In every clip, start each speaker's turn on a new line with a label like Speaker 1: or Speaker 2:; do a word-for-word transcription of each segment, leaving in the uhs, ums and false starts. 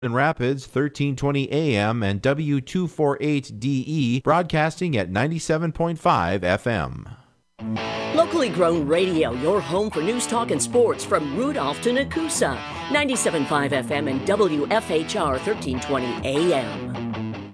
Speaker 1: in Rapids, thirteen twenty A M, and W two forty-eight D E, broadcasting at ninety-seven point five F M.
Speaker 2: Locally grown radio, your home for news, talk, and sports from Rudolph to Nakusa. ninety-seven point five F M and W F H R thirteen twenty A M.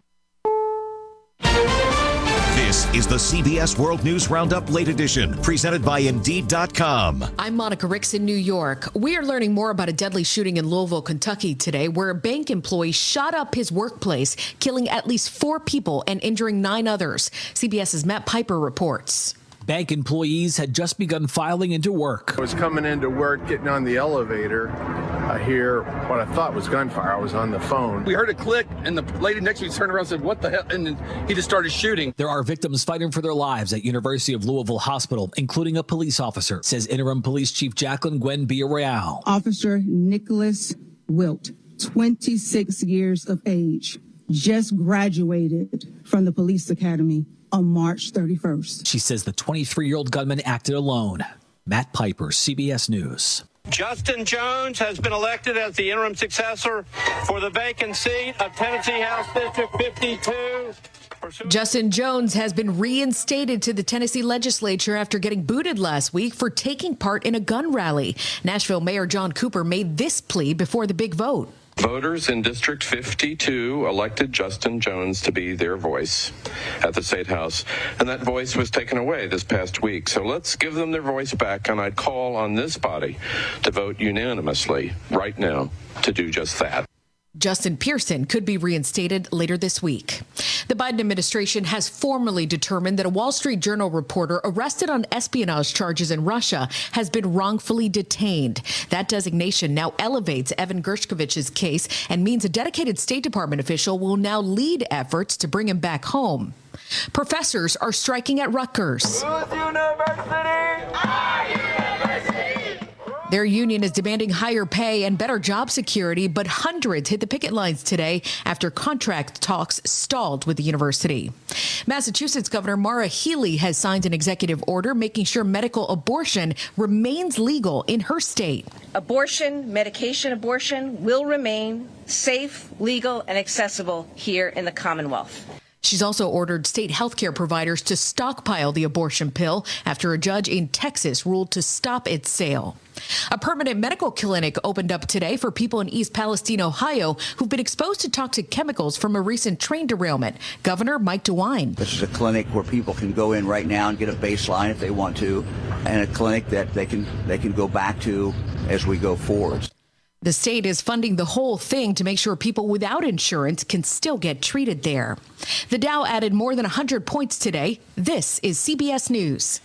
Speaker 3: This is the C B S World News Roundup Late Edition, presented by Indeed dot com.
Speaker 4: I'm Monica Ricks in New York. We are learning more about a deadly shooting in Louisville, Kentucky today, where a bank employee shot up his workplace, killing at least four people and injuring nine others. CBS's Matt Piper reports.
Speaker 5: Bank employees had just begun filing into work.
Speaker 6: I was coming into work, getting on the elevator. I hear what I thought was gunfire. I was on the phone.
Speaker 7: We heard a click, and the lady next to me turned around and said, "What the hell?" And then he just started shooting.
Speaker 5: There are victims fighting for their lives at University of Louisville Hospital, including a police officer, says Interim Police Chief Jacqueline Gwen Villarreal.
Speaker 8: Officer Nicholas Wilt, twenty-six years of age, just graduated from the police academy on March thirty-first.
Speaker 5: She says the twenty-three-year-old gunman acted alone. Matt Piper, C B S News.
Speaker 9: Justin Jones has been elected as the interim successor for the vacant seat of Tennessee House District fifty-two.
Speaker 4: Justin Jones has been reinstated to the Tennessee legislature after getting booted last week for taking part in a gun rally. Nashville Mayor John Cooper made this plea before the big vote.
Speaker 10: Voters in District fifty-two elected Justin Jones to be their voice at the State House, and that voice was taken away this past week. So let's give them their voice back, and I'd call on this body to vote unanimously right now to do just that.
Speaker 4: Justin Pearson could be reinstated later this week. The Biden administration has formally determined that a Wall Street Journal reporter arrested on espionage charges in Russia has been wrongfully detained. That designation now elevates Evan Gershkovich's case and means a dedicated State Department official will now lead efforts to bring him back home. Professors are striking at Rutgers.
Speaker 11: Whose university? Our university!
Speaker 4: Their union is demanding higher pay and better job security, but hundreds hit the picket lines today after contract talks stalled with the university. Massachusetts Governor Maura Healey has signed an executive order making sure medical abortion remains legal in her state.
Speaker 12: Abortion, medication abortion, will remain safe, legal, and accessible here in the Commonwealth.
Speaker 4: She's also ordered state healthcare providers to stockpile the abortion pill after a judge in Texas ruled to stop its sale. A permanent medical clinic opened up today for people in East Palestine, Ohio, who've been exposed to toxic chemicals from a recent train derailment. Governor Mike DeWine.
Speaker 13: This is a clinic where people can go in right now and get a baseline if they want to, and a clinic that they can they can go back to as we go forward.
Speaker 4: The state is funding the whole thing to make sure people without insurance can still get treated there. The Dow added more than one hundred points today. This is C B S News.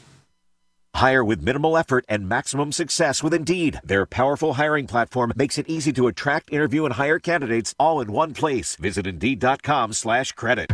Speaker 3: Hire with minimal effort and maximum success with Indeed. Their powerful hiring platform makes it easy to attract, interview, and hire candidates all in one place. Visit Indeed.com slash credit.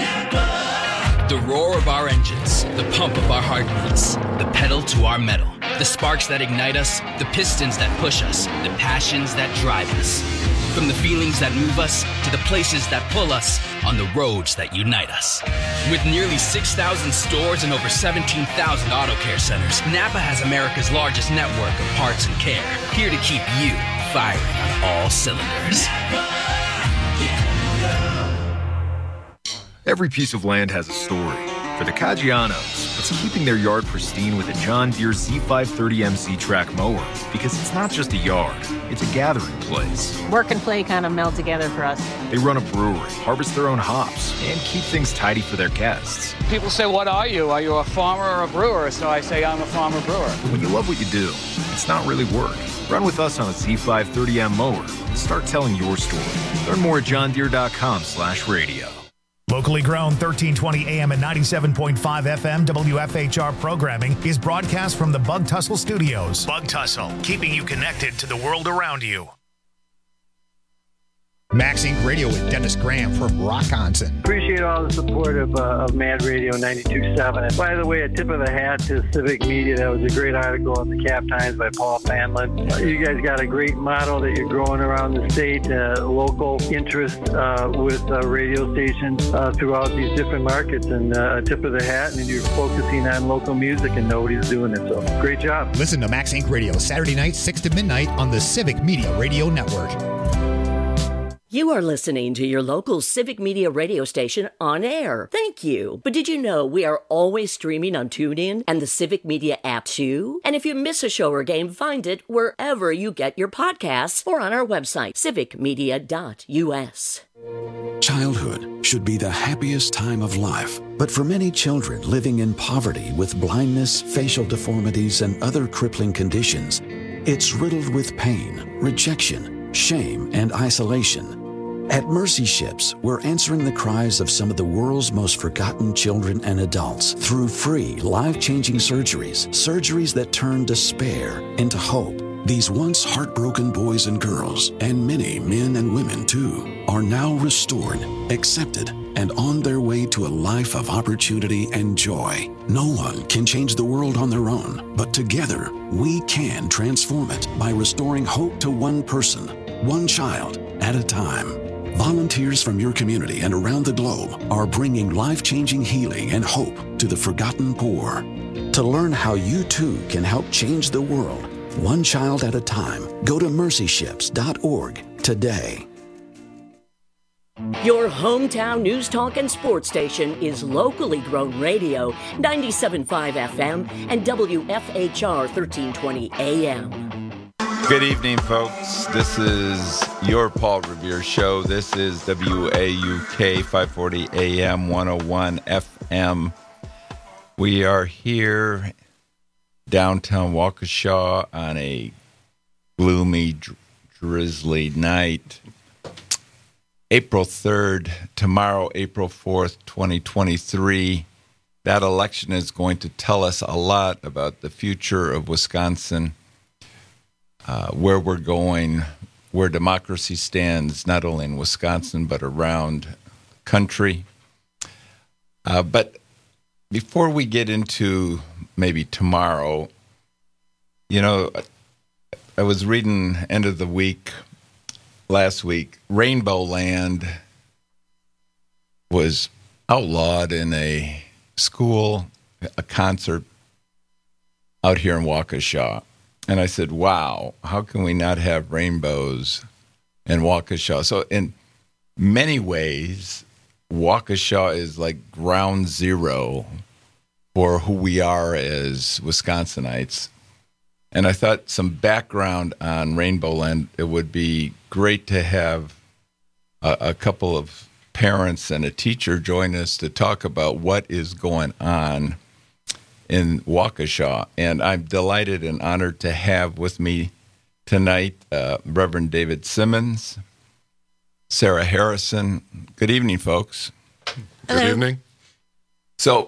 Speaker 14: The roar of our engines, the pump of our heartbeats, the pedal to our metal, the sparks that ignite us, the pistons that push us, the passions that drive us. From the feelings that move us to the places that pull us on the roads that unite us. With nearly six thousand stores and over seventeen thousand auto care centers, Napa has America's largest network of parts and care, here to keep you firing on all cylinders.
Speaker 15: Every piece of land has a story. For the Caggianos, it's keeping their yard pristine with a John Deere Z five thirty M C track mower. Because it's not just a yard, it's a gathering place.
Speaker 16: Work and play kind of meld together for us.
Speaker 15: They run a brewery, harvest their own hops, and keep things tidy for their guests.
Speaker 17: People say, what are you? Are you a farmer or a brewer? So I say I'm a farmer brewer.
Speaker 15: When you love what you do, it's not really work. Run with us on a Z five thirty M mower and start telling your story. Learn more at johndeere.com slash radio.
Speaker 18: Locally grown thirteen twenty A M and ninety-seven point five F M W F H R programming is broadcast from the Bug Tussle Studios. Bug Tussle, keeping you connected to the world around you.
Speaker 19: Max Inc Radio with Dennis Graham from Rockonson.
Speaker 20: Appreciate all the support of, uh, of Mad Radio ninety-two point seven. And by the way, a tip of the hat to Civic Media. That was a great article in the Cap Times by Paul Fanlin. Uh, you guys got a great model that you're growing around the state, uh, local interest uh, with uh, radio stations uh, throughout these different markets. And uh, a tip of the hat, and you're focusing on local music, and nobody's doing it. So great job.
Speaker 19: Listen to Max Inc Radio Saturday night, six to midnight on the Civic Media Radio Network.
Speaker 2: You are listening to your local Civic Media radio station on air. Thank you. But did you know we are always streaming on TuneIn and the Civic Media app too? And if you miss a show or game, find it wherever you get your podcasts or on our website, civic media dot u s.
Speaker 21: Childhood should be the happiest time of life, but for many children living in poverty with blindness, facial deformities, and other crippling conditions, it's riddled with pain, rejection, shame, and isolation. At Mercy Ships, we're answering the cries of some of the world's most forgotten children and adults through free, life-changing surgeries, surgeries that turn despair into hope. These once heartbroken boys and girls, and many men and women too, are now restored, accepted, and on their way to a life of opportunity and joy. No one can change the world on their own, but together we can transform it by restoring hope to one person, one child at a time. Volunteers from your community and around the globe are bringing life-changing healing and hope to the forgotten poor. To learn how you too can help change the world, one child at a time, go to mercy ships dot org today.
Speaker 2: Your hometown news, talk, and sports station is locally grown radio, ninety-seven point five F M and W F H R thirteen twenty A M.
Speaker 22: Good evening, folks. This is your Paul Revere Show. This is W A U K five forty A M, one oh one F M. We are here downtown Waukesha on a gloomy, dri- drizzly night. April third, tomorrow, April fourth, twenty twenty-three. That election is going to tell us a lot about the future of Wisconsin, uh, where we're going, where democracy stands, not only in Wisconsin, but around the country. Uh, but before we get into maybe tomorrow, you know, I was reading end of the week, last week, Rainbow Land was outlawed in a school, a concert out here in Waukesha. And I said, wow, how can we not have rainbows in Waukesha? So in many ways, Waukesha is like ground zero for who we are as Wisconsinites. And I thought some background on Rainbow Land, it would be great to have a, a couple of parents and a teacher join us to talk about what is going on in Waukesha. And I'm delighted and honored to have with me tonight uh, Reverend David Simmons, Sarah Harrison. Good evening, folks.
Speaker 23: Hello. Good evening.
Speaker 22: So,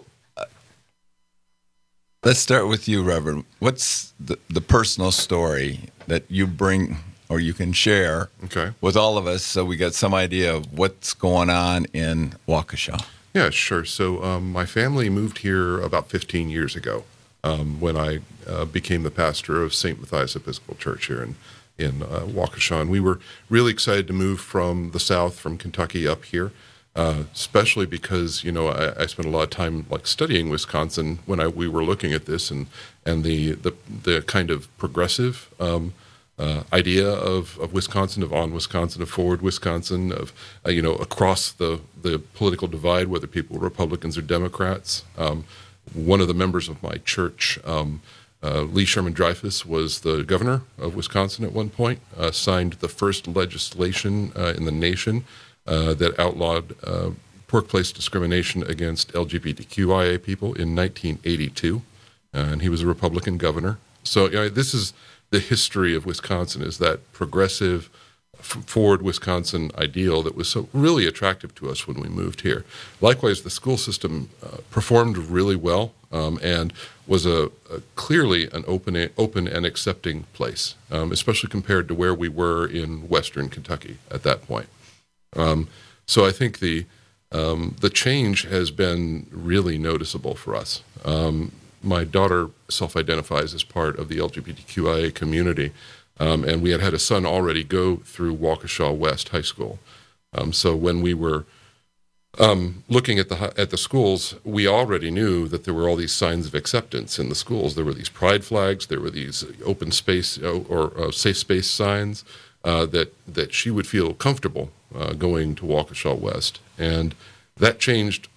Speaker 22: let's start with you, Reverend. What's the, the personal story that you bring or you can share
Speaker 23: okay.
Speaker 22: with all of us so we got some idea of what's going on in Waukesha?
Speaker 23: Yeah, sure. So um, my family moved here about fifteen years ago um, when I uh, became the pastor of Saint Matthias Episcopal Church here in, in uh, Waukesha. And we were really excited to move from the south, from Kentucky up here. Uh, especially because, you know, I, I spent a lot of time like studying Wisconsin when I, we were looking at this and, and the, the, the kind of progressive um, uh, idea of, of Wisconsin, of on Wisconsin, of forward Wisconsin, of, uh, you know, across the, the political divide, whether people were Republicans or Democrats. Um, one of the members of my church, um, uh, Lee Sherman Dreyfus, was the governor of Wisconsin at one point, uh, signed the first legislation uh, in the nation Uh, that outlawed uh, workplace discrimination against L G B T Q I A people in nineteen eighty-two, uh, and he was a Republican governor. So you know, this is the history of Wisconsin, is that progressive, f- forward Wisconsin ideal that was so really attractive to us when we moved here. Likewise, the school system uh, performed really well um, and was a, a clearly an open, open and accepting place, um, especially compared to where we were in Western Kentucky at that point. Um, so I think the um, the change has been really noticeable for us. Um, my daughter self-identifies as part of the L G B T Q I A community, um, and we had had a son already go through Waukesha West High School. Um, so when we were um, looking at the at the schools, we already knew that there were all these signs of acceptance in the schools. There were these pride flags, there were these open space or, or uh, safe space signs. uh, that that she would feel comfortable uh, going to Waukesha West, and that changed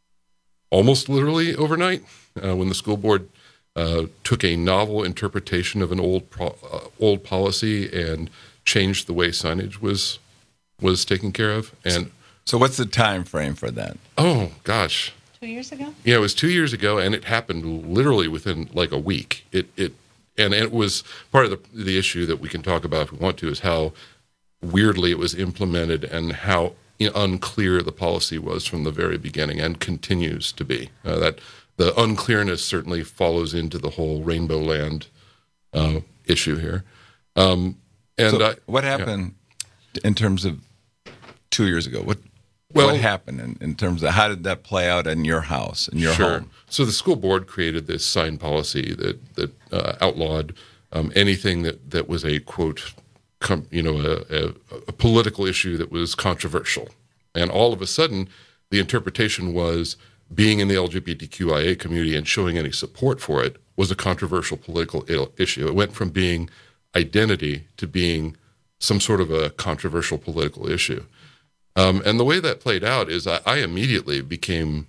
Speaker 23: almost literally overnight uh, when the school board uh, took a novel interpretation of an old pro- uh, old policy and changed the way signage was was taken care of. And
Speaker 22: so, what's the time frame for that?
Speaker 23: Oh gosh,
Speaker 16: two years ago.
Speaker 23: Yeah, it was two years ago, and it happened literally within like a week. It it and it was part of the the issue that we can talk about if we want to, is how weirdly it was implemented and how unclear the policy was from the very beginning, and continues to be. Uh, that the unclearness certainly follows into the whole Rainbow Land uh, issue here. Um, and
Speaker 22: so
Speaker 23: I,
Speaker 22: what happened yeah. in terms of two years ago? What
Speaker 23: well,
Speaker 22: what happened in, in terms of how did that play out in your house, in your
Speaker 23: sure.
Speaker 22: home?
Speaker 23: So the school board created this sign policy that that uh, outlawed um, anything that, that was a quote, com, you know, a, a, a political issue that was controversial. And all of a sudden, the interpretation was being in the L G B T Q I A community and showing any support for it was a controversial political issue. It went from being identity to being some sort of a controversial political issue. Um, and the way that played out is I, I immediately became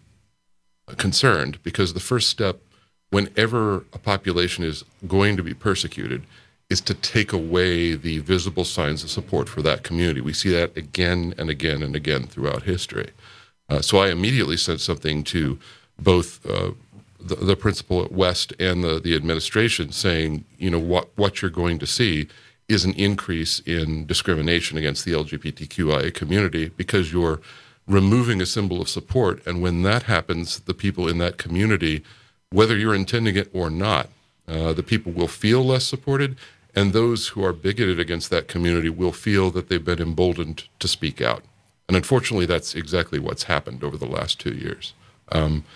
Speaker 23: concerned, because the first step whenever a population is going to be persecuted is to take away the visible signs of support for that community. We see that again and again and again throughout history. Uh, so I immediately sent something to both uh, the, the principal at West and the, the administration saying, you know, what, what you're going to see is an increase in discrimination against the L G B T Q I A community, because you're removing a symbol of support. And when that happens, the people in that community, whether you're intending it or not, uh, the people will feel less supported, and those who are bigoted against that community will feel that they've been emboldened to speak out. And unfortunately, that's exactly what's happened over the last two years. Um,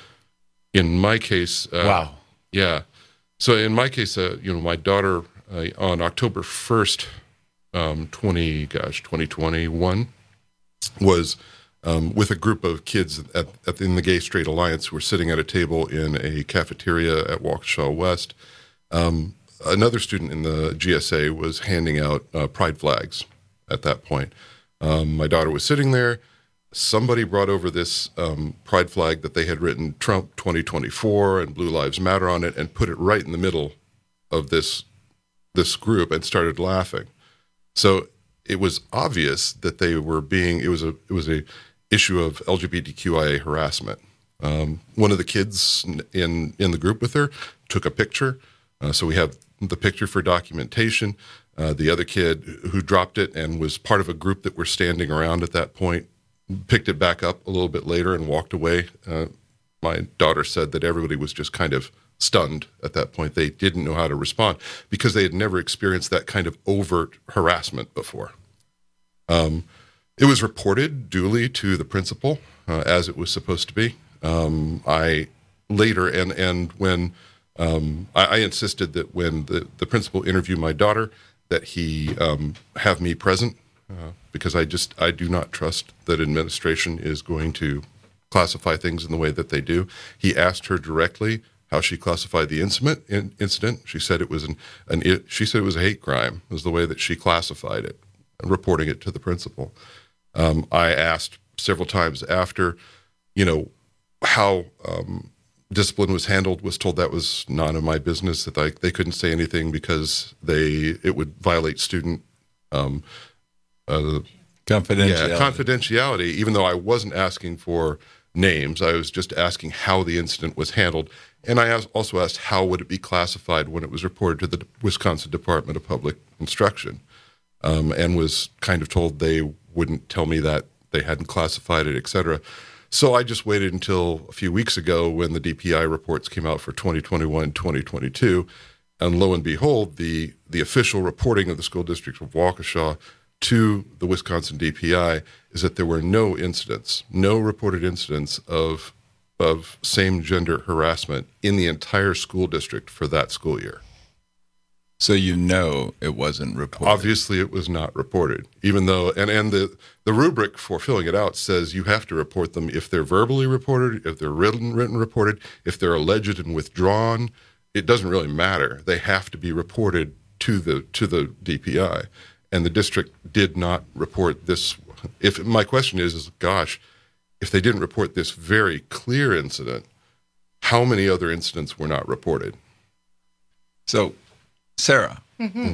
Speaker 23: in my case, uh,
Speaker 22: wow,
Speaker 23: yeah. So in my case, uh, you know, my daughter uh, on October first, um, twenty, gosh, twenty twenty-one, was um, with a group of kids at, at in the Gay Straight Alliance who were sitting at a table in a cafeteria at Waukesha West. Um, another student in the G S A was handing out uh, pride flags at that point. Um, my daughter was sitting there. Somebody brought over this um, pride flag that they had written Trump twenty twenty-four and Blue Lives Matter on it, and put it right in the middle of this this group and started laughing. So it was obvious that they were being, it was a it was a issue of L G B T Q I A harassment. Um, one of the kids in, in the group with her took a picture. Uh, so we have the picture for documentation. Uh, the other kid who dropped it and was part of a group that were standing around at that point picked it back up a little bit later and walked away. Uh, my daughter said that everybody was just kind of stunned at that point. They didn't know how to respond because they had never experienced that kind of overt harassment before. Um, it was reported duly to the principal uh, as it was supposed to be. Um, I later, and, and when um, I, I insisted that when the, the principal interviewed my daughter, that he um, have me present uh, because I just, I do not trust that administration is going to classify things in the way that they do. He asked her directly how she classified the incident. In, incident. She said it was an, an it, she said it was a hate crime, was the way that she classified it, reporting it to the principal. Um, I asked several times after, you know, how um, discipline was handled, was told that was none of my business, that I, they couldn't say anything because they it would violate student um, uh,
Speaker 22: confidentiality.
Speaker 23: Yeah, confidentiality, even though I wasn't asking for names. I was just asking how the incident was handled. And I also asked how would it be classified when it was reported to the Wisconsin Department of Public Instruction, um, and was kind of told they wouldn't tell me that, they hadn't classified it, et cetera. So I just waited until a few weeks ago when the D P I reports came out for twenty twenty-one, twenty twenty-two, and lo and behold, the, the official reporting of the school district of Waukesha to the Wisconsin D P I is that there were no incidents, no reported incidents of of same-gender harassment in the entire school district for that school year.
Speaker 22: So you know it wasn't reported.
Speaker 23: Obviously, it was not reported, even though, and, and the, the rubric for filling it out says you have to report them if they're verbally reported, if they're written, written reported, if they're alleged and withdrawn. It doesn't really matter. They have to be reported to the to the D P I. and the district did not report this. If my question is, is gosh, if they didn't report this very clear incident, how many other incidents were not reported?
Speaker 22: So, Sarah,
Speaker 1: Mm-hmm.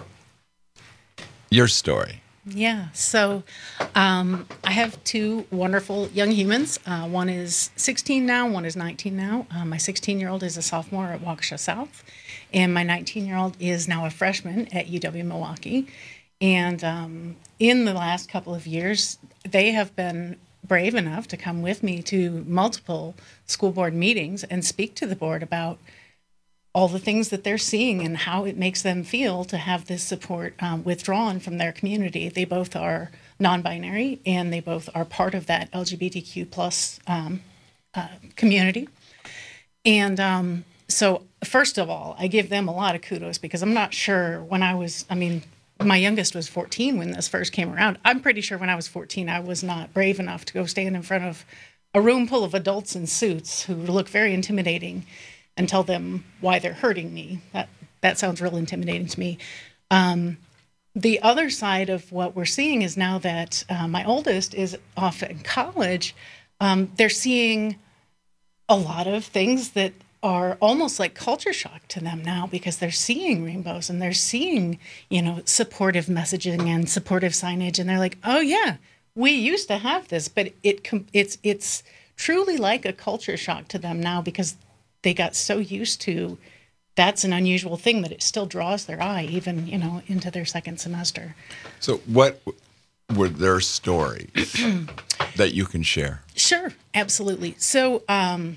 Speaker 22: your story.
Speaker 1: Yeah, so um, I have two wonderful young humans. Uh, one is sixteen now, one is nineteen now. Uh, my sixteen-year-old is a sophomore at Waukesha South, and my nineteen-year-old is now a freshman at U W-Milwaukee. And um, in the last couple of years, they have been brave enough to come with me to multiple school board meetings and speak to the board about all the things that they're seeing and how it makes them feel to have this support um, withdrawn from their community. They both are non-binary, and they both are part of that L G B T Q plus um, uh, community. And um, so, first of all, I give them a lot of kudos, because I'm not sure when I was, I mean, my youngest was fourteen when this first came around. I'm pretty sure when I was fourteen, I was not brave enough to go stand in front of a room full of adults in suits who look very intimidating and tell them why they're hurting me. That that sounds real intimidating to me. Um, the other side of what we're seeing is now that uh, my oldest is off in college, um, they're seeing a lot of things that are almost like culture shock to them now, because they're seeing rainbows and they're seeing, you know, supportive messaging and supportive signage, and they're like, oh yeah, we used to have this, but it it's it's truly like a culture shock to them now, because they got so used to that's an unusual thing that it still draws their eye, even, you know, into their second semester.
Speaker 22: So what were their stories that you can share?
Speaker 1: Sure, absolutely. So um,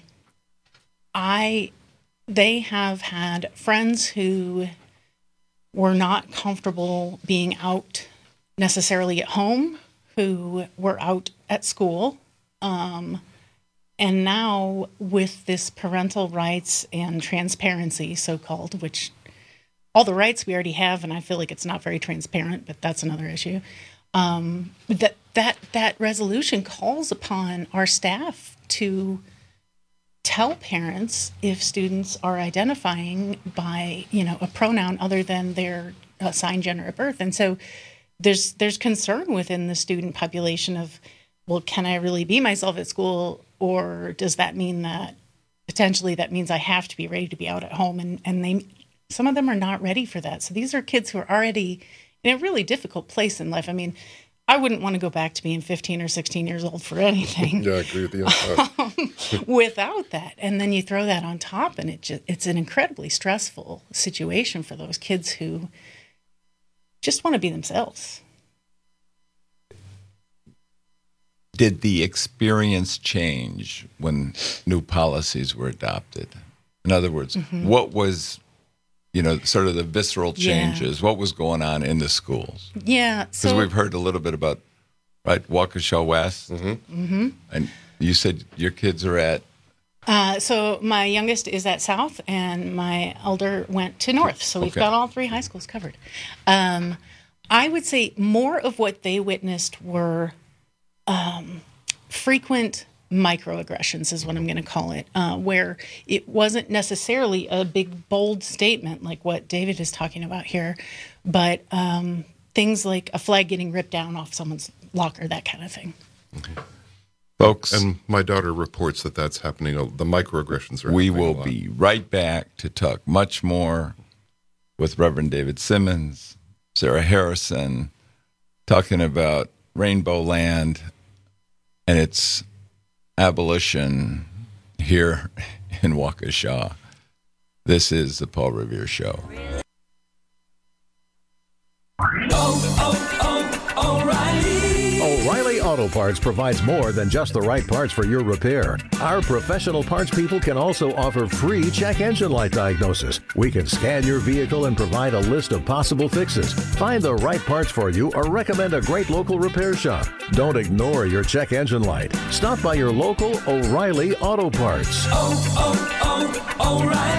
Speaker 1: I, they have had friends who were not comfortable being out necessarily at home, who were out at school. Um, And now with this parental rights and transparency, so-called, which all the rights we already have, and I feel like it's not very transparent, but that's another issue, um, that, that, that resolution calls upon our staff to tell parents if students are identifying by, you know, a pronoun other than their assigned gender at birth. And so there's there's concern within the student population of, well, can I really be myself at school? Or does that mean that potentially that means I have to be ready to be out at home? And, and they, some of them are not ready for that. So these are kids who are already in a really difficult place in life. I mean, I wouldn't want to go back to being fifteen or sixteen years old for anything.
Speaker 23: Yeah, I agree with you.
Speaker 1: um, without that. And then you throw that on top, and it just, it's an incredibly stressful situation for those kids who just want to be themselves.
Speaker 22: Did the experience change when new policies were adopted? In other words, mm-hmm. what was, you know, sort of the visceral changes? Yeah. What was going on in the schools?
Speaker 1: Yeah.
Speaker 22: Because so, we've heard a little bit about, right, Waukesha West. Mm-hmm.
Speaker 1: Mm-hmm.
Speaker 22: And you said your kids are at?
Speaker 1: Uh, so my youngest is at South, and my elder went to North. So we've okay. got all three high schools covered. Um, I would say more of what they witnessed were Um, frequent microaggressions is what I'm going to call it, uh, where it wasn't necessarily a big, bold statement like what David is talking about here, but um, things like a flag getting ripped down off someone's locker, that kind of thing.
Speaker 23: Okay.
Speaker 22: Folks.
Speaker 23: And my daughter reports that that's happening. The microaggressions are
Speaker 22: We
Speaker 23: happening
Speaker 22: will be right back to talk much more with Reverend David Simmons, Sarah Harrison, talking about Rainbow Land and its abolition here in Waukesha. This is the Paul Revere Show.
Speaker 11: Oh, oh, oh, O'Reilly.
Speaker 6: O'Reilly Auto Parts provides more than just the right parts for your repair. Our professional parts people can also offer free check engine light diagnosis. We can scan your vehicle and provide a list of possible fixes. Find the right parts for you or recommend a great local repair shop. Don't ignore your check engine light. Stop by your local O'Reilly Auto Parts.
Speaker 11: Oh, oh,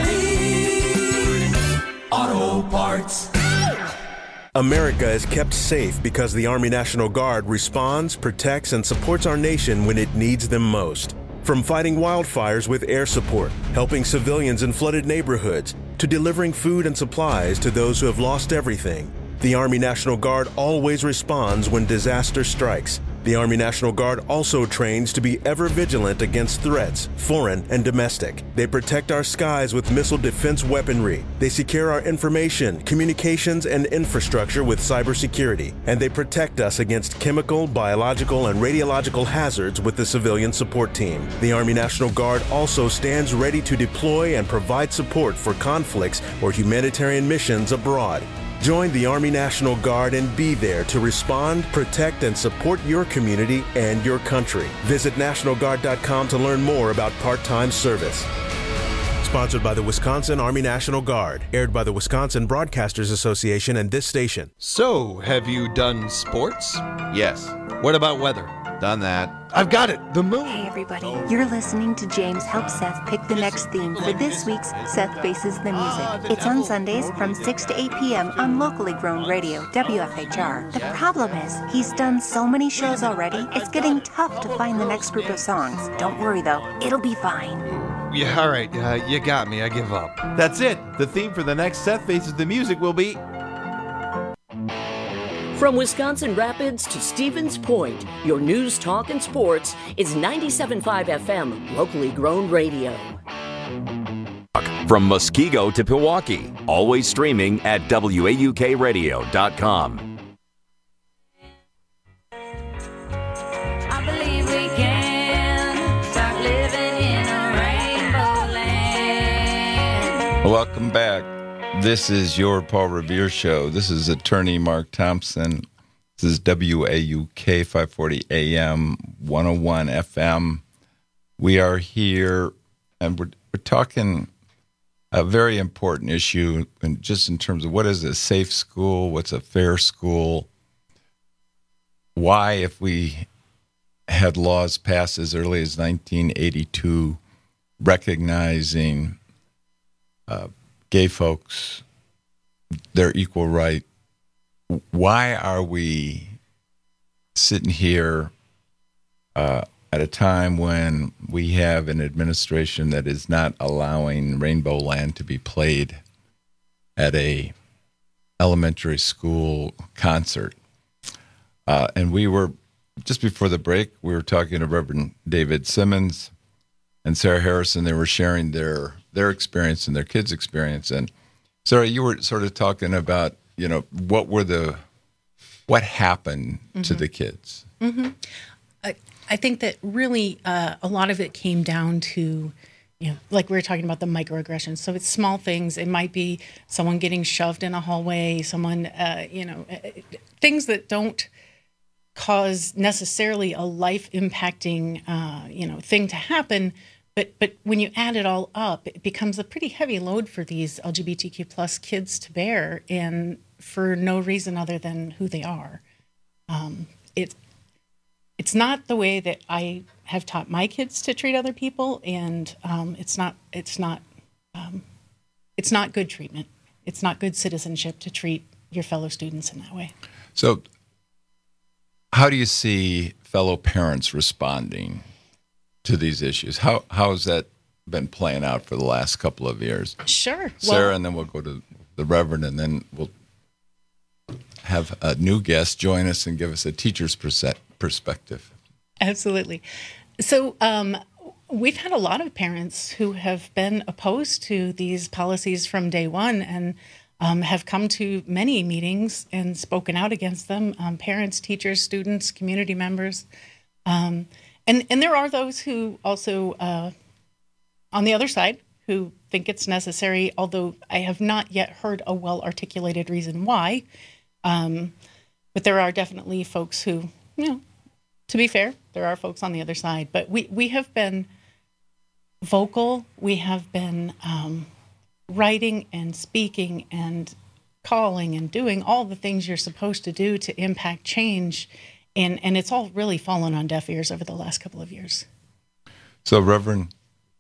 Speaker 11: oh, O'Reilly Auto Parts.
Speaker 7: America is kept safe because the Army National Guard responds, protects, and supports our nation when it needs them most. From fighting wildfires with air support, helping civilians in flooded neighborhoods, to delivering food and supplies to those who have lost everything, The Army National Guard always responds when disaster strikes. The Army National Guard also trains to be ever vigilant against threats, foreign and domestic. They protect our skies with missile defense weaponry. They secure our information, communications, and infrastructure with cybersecurity. And they protect us against chemical, biological, and radiological hazards with the civilian support team. The Army National Guard also stands ready to deploy and provide support for conflicts or humanitarian missions abroad. Join the Army National Guard and be there to respond, protect, and support your community and your country. Visit National Guard dot com to learn more about part-time service. Sponsored by the Wisconsin Army National Guard. Aired by the Wisconsin Broadcasters Association and this station.
Speaker 5: So, have you done sports?
Speaker 8: Yes.
Speaker 5: What about weather?
Speaker 8: Done that.
Speaker 5: I've got it. The moon.
Speaker 9: Hey, everybody. You're listening to James help Seth pick the next theme for this week's Seth Faces the Music. It's on Sundays from six to eight p.m. on locally grown radio, W F H R. The problem is, he's done so many shows already, it's getting tough to find the next group of songs. Don't worry, though. It'll be fine.
Speaker 5: Yeah, all right. Uh, you got me. I give up.
Speaker 8: That's it. The theme for the next Seth Faces the Music will be...
Speaker 2: From Wisconsin Rapids to Stevens Point, your news, talk, and sports is ninety-seven point five F M, locally grown radio.
Speaker 24: From Muskego to Pewaukee, always streaming at W A U K radio dot com.
Speaker 11: I believe we can start living in a rainbow land.
Speaker 22: Welcome back. This is your Paul Revere Show. This is attorney Mark Thompson. This is W A U K five forty A M, one oh one F M. We are here, and we're, we're talking a very important issue, and just in terms of what is a safe school, what's a fair school, why, if we had laws passed as early as nineteen eighty-two recognizing uh, gay folks, their equal right, why are we sitting here uh, at a time when we have an administration that is not allowing Rainbow Land to be played at a elementary school concert? Uh, and we were, just before the break, we were talking to Reverend David Simmons and Sarah Harrison. They were sharing their their experience and their kids' experience. And Sarah, you were sort of talking about, you know, what were the, what happened mm-hmm. to the kids?
Speaker 1: Mm-hmm. I, I think that really uh, a lot of it came down to, you know, like we were talking about the microaggressions. So it's small things. It might be someone getting shoved in a hallway, someone, uh, you know, things that don't cause necessarily a life-impacting, uh, you know, thing to happen. But but when you add it all up, it becomes a pretty heavy load for these L G B T Q plus kids to bear, and for no reason other than who they are. Um, it, it's not the way that I have taught my kids to treat other people, and um, it's not it's not um, it's not good treatment. It's not good citizenship to treat your fellow students in that way.
Speaker 22: So, how do you see fellow parents responding to these issues? How how has that been playing out for the last couple of years?
Speaker 1: Sure.
Speaker 22: Sarah,
Speaker 1: well,
Speaker 22: and then we'll go to the Reverend, and then we'll have a new guest join us and give us a teacher's perspective.
Speaker 1: Absolutely. So um, we've had a lot of parents who have been opposed to these policies from day one and um, have come to many meetings and spoken out against them, um, parents, teachers, students, community members. Um, And and there are those who also, uh, on the other side, who think it's necessary, although I have not yet heard a well-articulated reason why. Um, but there are definitely folks who, you know, to be fair, there are folks on the other side. But we, we have been vocal. We have been um, writing and speaking and calling and doing all the things you're supposed to do to impact change. And and it's all really fallen on deaf ears over the last couple of years.
Speaker 22: So, Reverend,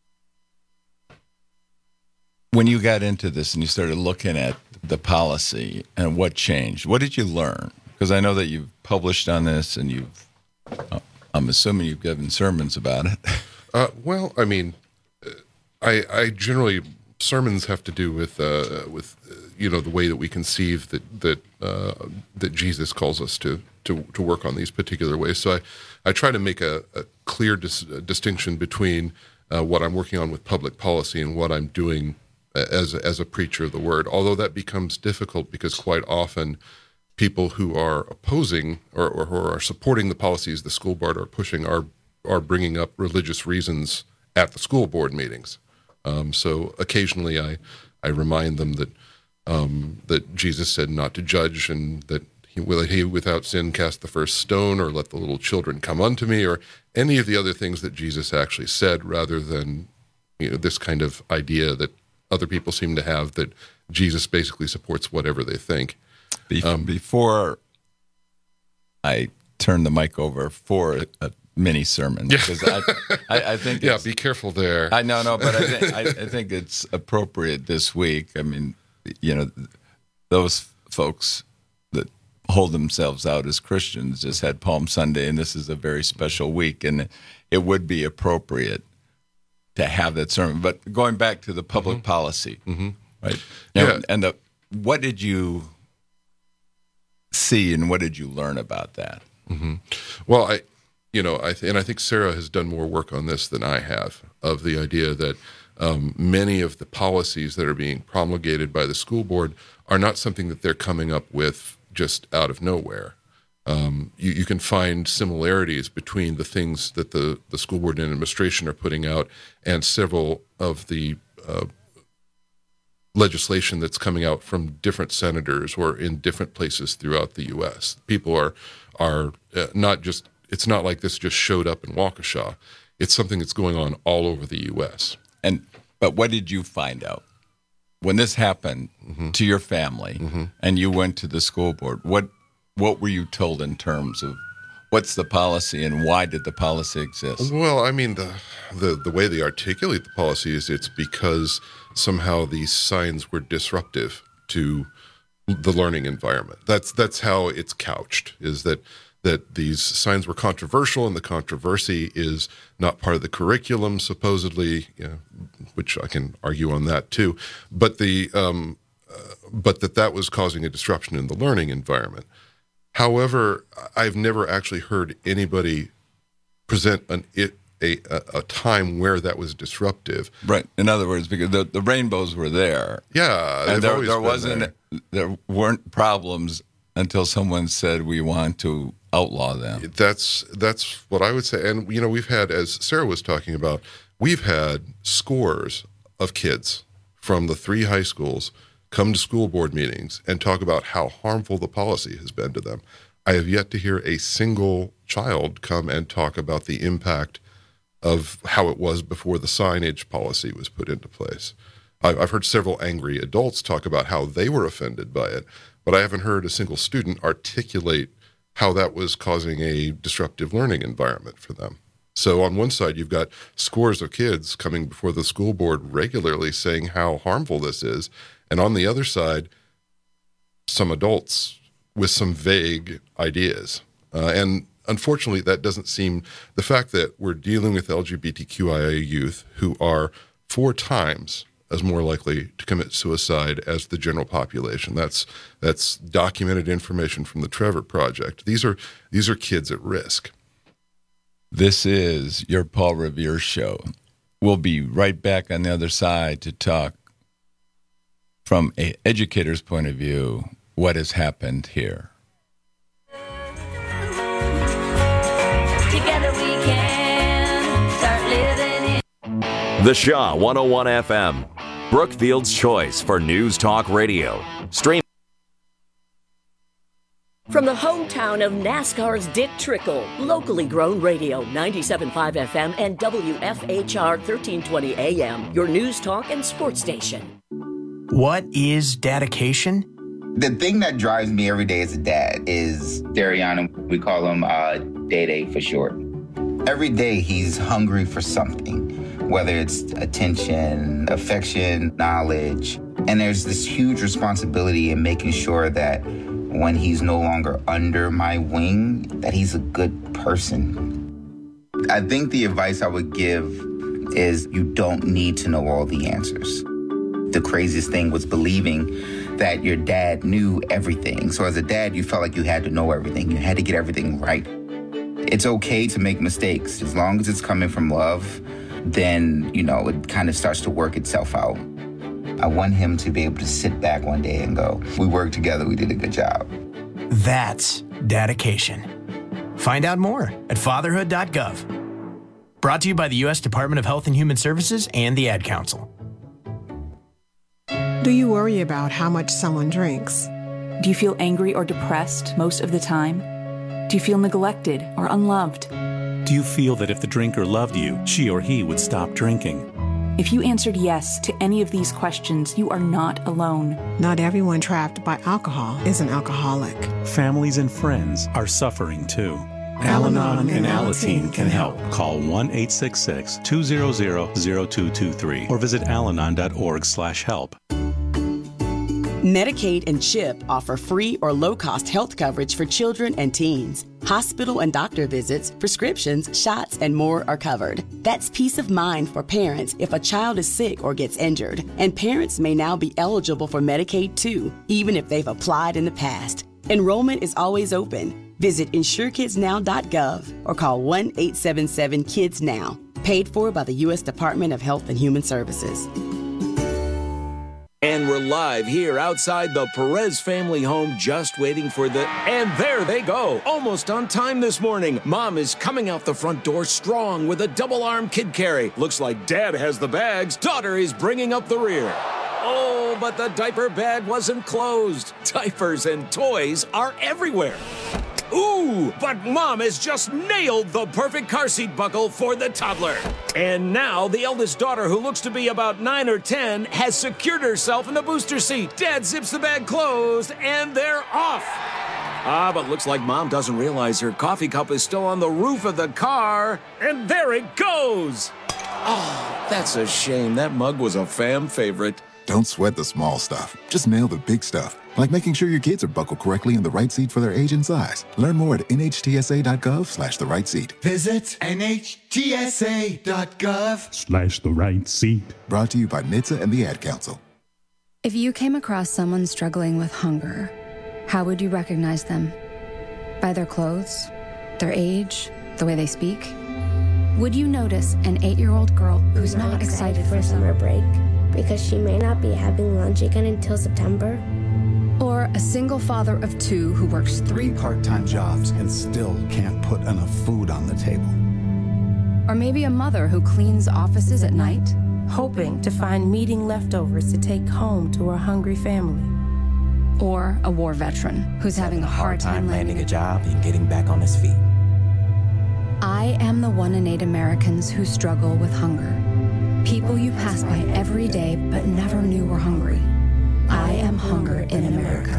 Speaker 22: when you got into this and you started looking at the policy and what changed, what did you learn? Because I know that you've published on this and you've, uh, I'm assuming you've given sermons about it.
Speaker 23: Uh, well, I mean, I, I generally sermons have to do with uh, with uh, you know the way that we conceive that that uh, that Jesus calls us to to to work on these particular ways. So I I try to make a, a clear dis- distinction between uh, what I'm working on with public policy and what I'm doing as as a preacher of the word. Although that becomes difficult because quite often people who are opposing or, or who are supporting the policies the school board are pushing are are bringing up religious reasons at the school board meetings. Um, so occasionally I, I remind them that um, that Jesus said not to judge, and that he will he without sin cast the first stone, or let the little children come unto me, or any of the other things that Jesus actually said, rather than, you know, this kind of idea that other people seem to have that Jesus basically supports whatever they think.
Speaker 22: Be- um, before I turn the mic over for a mini sermon, because I, I, I think
Speaker 23: yeah, be careful there.
Speaker 22: I know, no, but I think I, I think it's appropriate this week. I mean, you know, those folks that hold themselves out as Christians just had Palm Sunday, and this is a very special week, and it would be appropriate to have that sermon. But going back to the public mm-hmm. policy, mm-hmm. right?
Speaker 23: Yeah,
Speaker 22: and, and the, what did you see, and what did you learn about that?
Speaker 23: Mm-hmm. Well, I. You know, I th- and I think Sarah has done more work on this than I have, of the idea that um, many of the policies that are being promulgated by the school board are not something that they're coming up with just out of nowhere. Um, you, you can find similarities between the things that the, the school board and administration are putting out and several of the uh, legislation that's coming out from different senators or in different places throughout the U S. People are, are uh, not just It's not like this just showed up in Waukesha. It's something that's going on all over the U S.
Speaker 22: And but what did you find out when this happened mm-hmm. to your family mm-hmm. and you went to the school board? What what were you told in terms of what's the policy and why did the policy exist?
Speaker 23: Well, I mean, the the, the way they articulate the policy is it's because somehow these signs were disruptive to the learning environment. That's that's how it's couched, is that that these signs were controversial, and the controversy is not part of the curriculum, supposedly, you know, which I can argue on that too, but the um, uh, but that that was causing a disruption in the learning environment. However, I've never actually heard anybody present an it a, a, a time where that was disruptive.
Speaker 22: Right. In other words, because the, the rainbows were there.
Speaker 23: Yeah,
Speaker 22: and there, there wasn't there. there weren't problems until someone said we want to outlaw them.
Speaker 23: That's that's what I would say. And, you know, we've had, as Sarah was talking about, we've had scores of kids from the three high schools come to school board meetings and talk about how harmful the policy has been to them. I have yet to hear a single child come and talk about the impact of how it was before the signage policy was put into place. I've heard several angry adults talk about how they were offended by it, but I haven't heard a single student articulate how that was causing a disruptive learning environment for them. So on one side, you've got scores of kids coming before the school board regularly saying how harmful this is, and on the other side, some adults with some vague ideas. Uh, and unfortunately, that doesn't seem, the fact that we're dealing with L G B T Q I A youth who are four times as more likely to commit suicide as the general population. That's that's documented information from the Trevor Project. These are these are kids at risk.
Speaker 22: This is your Paul Revere Show. We'll be right back on the other side to talk from an educator's point of view what has happened here.
Speaker 11: Together we can start living in
Speaker 24: The Shaw one oh one F M, Brookfield's choice for news talk radio. Stream
Speaker 2: From the hometown of NASCAR's Dick Trickle, locally grown radio, ninety-seven point five F M and W F H R thirteen twenty A M, your news talk and sports station.
Speaker 4: What is dedication?
Speaker 10: The thing that drives me every day as a dad is Dariana. We call him uh, Day-Day for short. Every day he's hungry for something, whether it's attention, affection, knowledge. And there's this huge responsibility in making sure that when he's no longer under my wing, that he's a good person. I think the advice I would give is you don't need to know all the answers. The craziest thing was believing that your dad knew everything. So as a dad, you felt like you had to know everything. You had to get everything right. It's okay to make mistakes. As long as it's coming from love, then, you know, it kind of starts to work itself out. I want him to be able to sit back one day and go, we worked together, we did a good job.
Speaker 4: That's dedication. Find out more at fatherhood dot gov. Brought to you by the U S Department of Health and Human Services and the Ad Council.
Speaker 3: Do you worry about how much someone drinks?
Speaker 12: Do you feel angry or depressed most of the time? Do you feel neglected or unloved?
Speaker 13: Do you feel that if the drinker loved you, she or he would stop drinking?
Speaker 12: If you answered yes to any of these questions, you are not alone.
Speaker 3: Not everyone trapped by alcohol is an alcoholic.
Speaker 13: Families and friends are suffering too. Al-Anon and Alateen can help. Call one eight six six, two zero zero, zero two two three or visit alanon dot org slash help.
Speaker 14: Medicaid and CHIP offer free or low-cost health coverage for children and teens. Hospital and doctor visits, prescriptions, shots, and more are covered. That's peace of mind for parents if a child is sick or gets injured. And parents may now be eligible for Medicaid too, even if they've applied in the past. Enrollment is always open. Visit insure kids now dot gov or call one eight seven seven kids now. Paid for by the U S Department of Health and Human Services.
Speaker 25: And we're live here outside the Perez family home, just waiting for the... And there they go, almost on time this morning. Mom is coming out the front door strong with a double-arm kid carry. Looks like Dad has the bags. Daughter is bringing up the rear. Oh, but the diaper bag wasn't closed. Diapers and toys are everywhere. Ooh, but Mom has just nailed the perfect car seat buckle for the toddler. And now the eldest daughter, who looks to be about nine or ten, has secured herself in the booster seat. Dad zips the bag closed, and they're off. Ah, but looks like Mom doesn't realize her coffee cup is still on the roof of the car. And there it goes. Oh, that's a shame. That mug was a fam favorite.
Speaker 26: Don't sweat the small stuff. Just nail the big stuff. Like making sure your kids are buckled correctly in the right seat for their age and size. Learn more at N H T S A dot gov slash the right seat.
Speaker 27: Visit N H T S A dot gov
Speaker 26: Slash the right seat. Brought to you by N H T S A and the Ad Council.
Speaker 28: If you came across someone struggling with hunger, how would you recognize them? By their clothes, their age, the way they speak? Would you notice an eight-year-old girl who's not, not excited, excited for summer break
Speaker 29: because she may not be having lunch again until September?
Speaker 28: Or a single father of two who works three
Speaker 30: part-time jobs and still can't put enough food on the table.
Speaker 28: Or maybe a mother who cleans offices at night,
Speaker 31: hoping to find meeting leftovers to take home to her hungry family.
Speaker 28: Or a war veteran who's having a hard time
Speaker 31: landing
Speaker 28: a
Speaker 31: job and getting back on his feet.
Speaker 28: I am the one in eight Americans who struggle with hunger. People you pass by every day but never knew were hungry. I am hunger in America.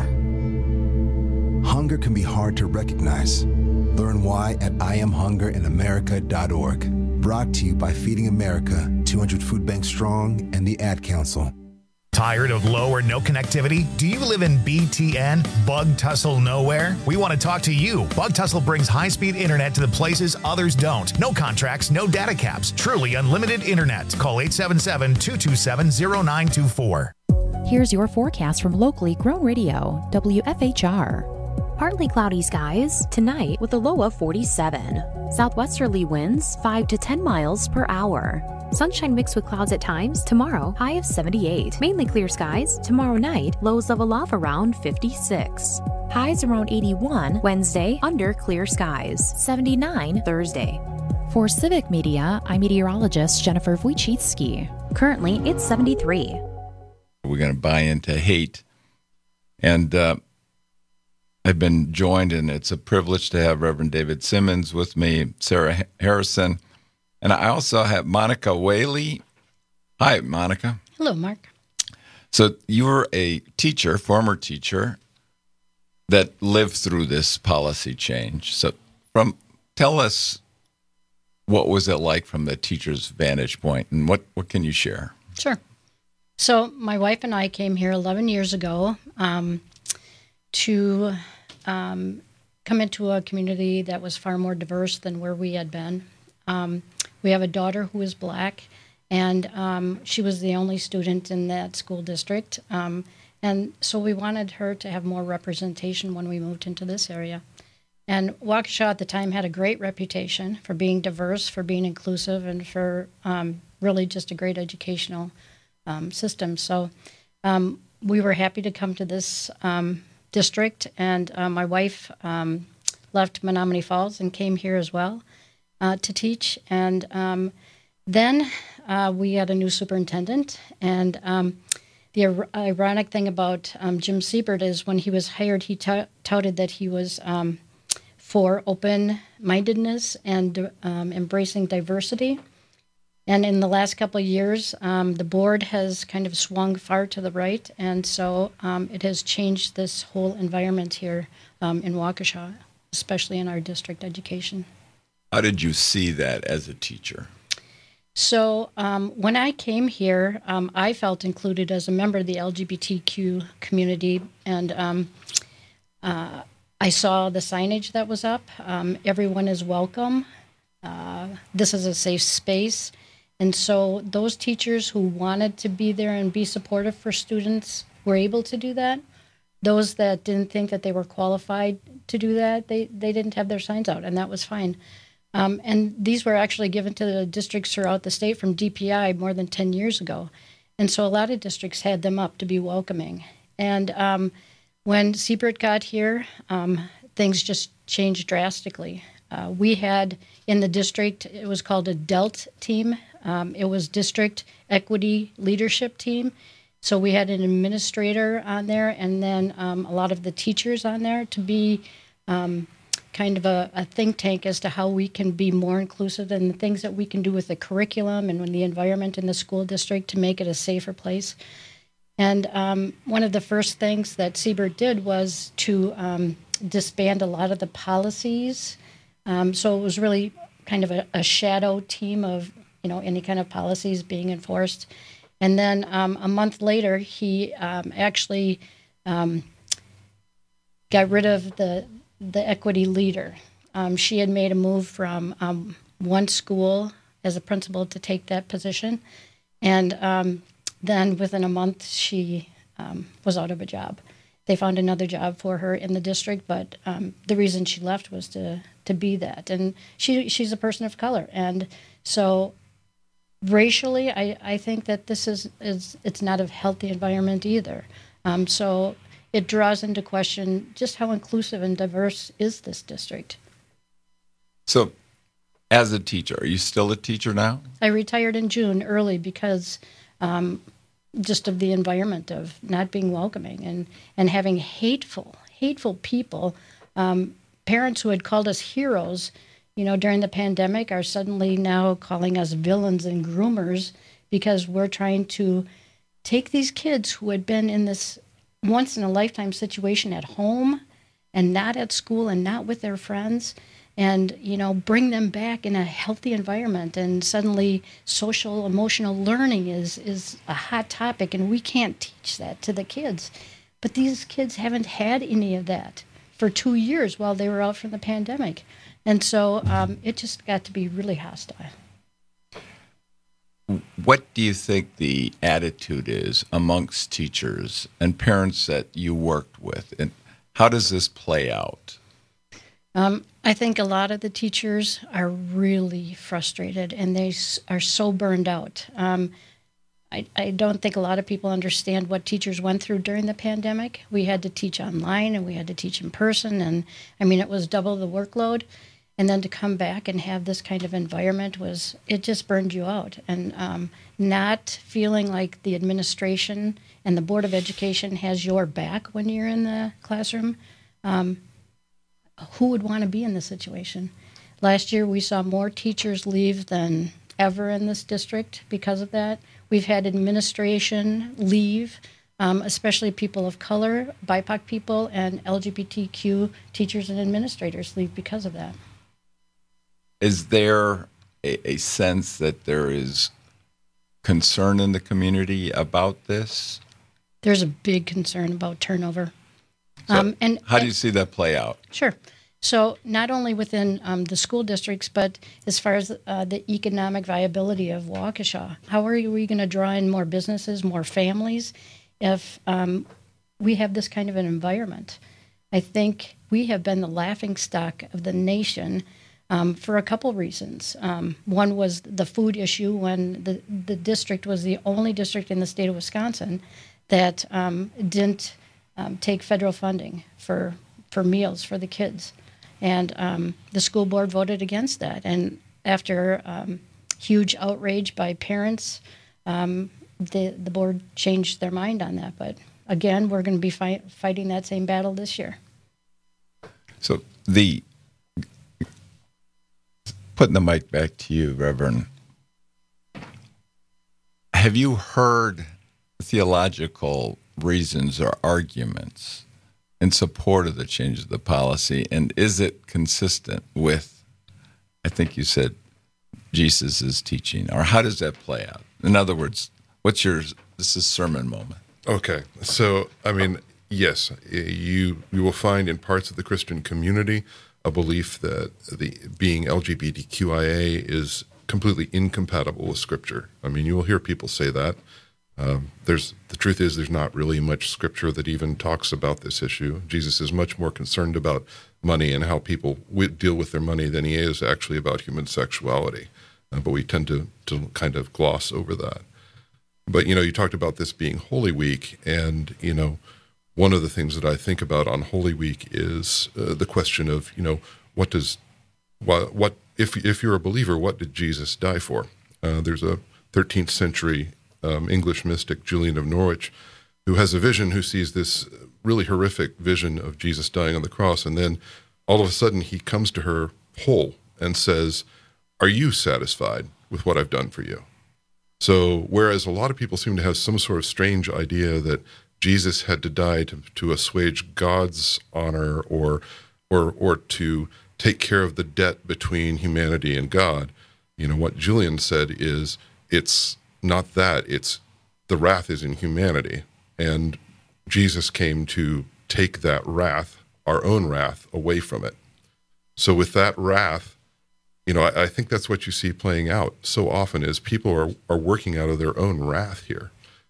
Speaker 30: Hunger can be hard to recognize. Learn why at I am hunger in America dot org. Brought to you by Feeding America, two hundred Food Banks Strong, and the Ad Council.
Speaker 18: Tired of low or no connectivity? Do you live in B T N, Bug Tussle Nowhere? We want to talk to you. Bug Tussle brings high-speed internet to the places others don't. No contracts, no data caps. Truly unlimited internet. Call eight seven seven, two two seven, zero nine two four.
Speaker 32: Here's your forecast from locally grown radio, W F H R. Partly cloudy skies tonight with a low of forty-seven. Southwesterly winds five to ten miles per hour. Sunshine mixed with clouds at times tomorrow, high of seventy-eight. Mainly clear skies tomorrow night, lows level off around fifty-six. Highs around eighty-one Wednesday, under clear skies, seventy-nine Thursday. For Civic Media, I'm meteorologist Jennifer Wojcicki. Currently, it's seventy-three.
Speaker 22: We're going to buy into hate. And uh, I've been joined, and it's a privilege to have Reverend David Simmons with me, Sarah Harrison, and I also have Monica Whaley. Hi, Monica.
Speaker 33: Hello, Mark.
Speaker 22: So you were a teacher, former teacher, that lived through this policy change. So from tell us, what was it like from the teacher's vantage point, and what, what can you share?
Speaker 33: Sure. So my wife and I came here eleven years ago um, to um, come into a community that was far more diverse than where we had been. Um, we have a daughter who is black, And um, she was the only student in that school district. Um, and so we wanted her to have more representation when we moved into this area. And Waukesha at the time had a great reputation for being diverse, for being inclusive, and for um, really just a great educational um, system. So um, we were happy to come to this um, district, and uh, my wife um, left Menominee Falls and came here as well uh, to teach. And um, then uh, we had a new superintendent, and um, the ir- ironic thing about um, Jim Siebert is when he was hired, he tout- touted that he was um, for open-mindedness and um, embracing diversity. And in the last couple of years, um, the board has kind of swung far to the right, and so um, it has changed this whole environment here um, in Waukesha, especially in our district education.
Speaker 22: How did you see that as a teacher?
Speaker 33: So um, when I came here, um, I felt included as a member of the L G B T Q community, and um, uh, I saw the signage that was up. Um, everyone is welcome. Uh, this is a safe space. And so those teachers who wanted to be there and be supportive for students were able to do that. Those that didn't think that they were qualified to do that, they, they didn't have their signs out, and that was fine. Um, and these were actually given to the districts throughout the state from D P I more than ten years ago. And so a lot of districts had them up to be welcoming. And um, when Siebert got here, um, things just changed drastically. Uh, we had in the district, it was called a D E L T team. Um, it was District Equity Leadership Team. So we had an administrator on there, and then um, a lot of the teachers on there to be um, kind of a, a think tank as to how we can be more inclusive and the things that we can do with the curriculum and with the environment in the school district to make it a safer place. And um, one of the first things that Siebert did was to um, disband a lot of the policies. Um, so it was really kind of a, a shadow team of, you know, any kind of policies being enforced. And then um, a month later, he um, actually um, got rid of the the equity leader. Um, she had made a move from um, one school as a principal to take that position. And um, then within a month, she um, was out of a job. They found another job for her in the district, but um, the reason she left was to, to be that. And she she's a person of color. And so racially, I, I think that this is, is it's not a healthy environment either. Um, so it draws into question just how inclusive and diverse is this district.
Speaker 22: So as a teacher, are you still a teacher now?
Speaker 33: I retired in June early because um, just of the environment of not being welcoming and, and having hateful, hateful people. Um, parents who had called us heroes, you know, during the pandemic are suddenly now calling us villains and groomers because we're trying to take these kids who had been in this once-in-a-lifetime situation at home and not at school and not with their friends and, you know, bring them back in a healthy environment. And suddenly social, emotional learning is, is a hot topic, and we can't teach that to the kids. But these kids haven't had any of that for two years while they were out from the pandemic. And so um, it just got to be really hostile.
Speaker 22: What do you think the attitude is amongst teachers and parents that you worked with? And how does this play out?
Speaker 33: Um, I think a lot of the teachers are really frustrated, and they are so burned out. Um, I, I don't think a lot of people understand what teachers went through during the pandemic. We had to teach online, and we had to teach in person, and I mean, it was double the workload. And then to come back and have this kind of environment was, it just burned you out. And um, not feeling like the administration and the Board of Education has your back when you're in the classroom. Um, who would want to be in this situation? Last year, we saw more teachers leave than ever in this district because of that. We've had administration leave, um, especially people of color, B I P O C people, and L G B T Q teachers and administrators leave because of that.
Speaker 22: Is there a, a sense that there is concern in the community about this?
Speaker 33: There's a big concern about turnover.
Speaker 22: So
Speaker 33: um, and
Speaker 22: how do
Speaker 33: and,
Speaker 22: you see that play out?
Speaker 33: Sure. So not only within um, the school districts, but as far as uh, the economic viability of Waukesha, how are we going to draw in more businesses, more families, if um, we have this kind of an environment? I think we have been the laughingstock of the nation um, for a couple reasons. Um, one was the food issue, when the, the district was the only district in the state of Wisconsin that um, didn't um, take federal funding for, for meals for the kids. And um, the school board voted against that. And after um, huge outrage by parents, um, the, the board changed their mind on that. But again, we're going to be fi- fighting that same battle this year.
Speaker 22: So the putting the mic back to you, Reverend. Have you heard theological reasons or arguments in support of the change of the policy, and is it consistent with, I think you said, Jesus's teaching, or how does that play out? In other words, what's your, this is sermon moment.
Speaker 1: Okay, so, I mean, yes, you you will find in parts of the Christian community a belief that the being L G B T Q I A is completely incompatible with Scripture. I mean, you will hear people say that. Um, there's the truth is there's not really much Scripture that even talks about this issue. Jesus is much more concerned about money and how people w- deal with their money than he is actually about human sexuality. Uh, but we tend to to kind of gloss over that. But, you know, you talked about this being Holy Week, and, you know, one of the things that I think about on Holy Week is uh, the question of, you know, what does, what, what if if you're a believer, what did Jesus die for? Uh, there's a thirteenth century um, English mystic, Julian of Norwich, who has a vision, who sees this really horrific vision of Jesus dying on the cross, and then all of a sudden he comes to her whole and says, "Are you satisfied with what I've done for you?" So whereas a lot of people seem to have some sort of strange idea that Jesus had to die to, to assuage God's honor or, or, or to take care of the debt between humanity and God, you know, what Julian said is, it's not that, it's the wrath is in humanity. And Jesus came to take that wrath, our own wrath, away from it. So with that wrath, you know, I, I think that's what you see playing out so often is people are, are working out of their own wrath here.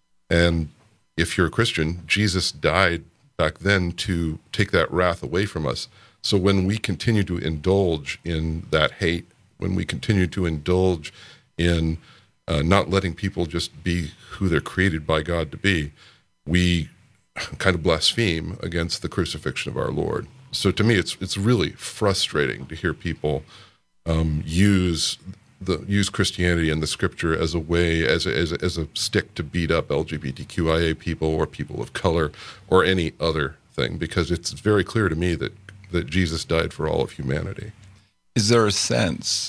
Speaker 1: And if you're a Christian, Jesus died back then to take that wrath away from us. So when we continue to indulge in that hate, when we continue to indulge in uh, not letting people just be who they're created by God to be, we kind of blaspheme against the crucifixion of our Lord. So to me, it's it's really frustrating to hear people um, use the use Christianity and the Scripture as a way, as a, as a, as a stick to beat up L G B T Q I A people or people of color or any other thing, because it's very clear to me that that Jesus died for all of humanity.
Speaker 22: Is there a sense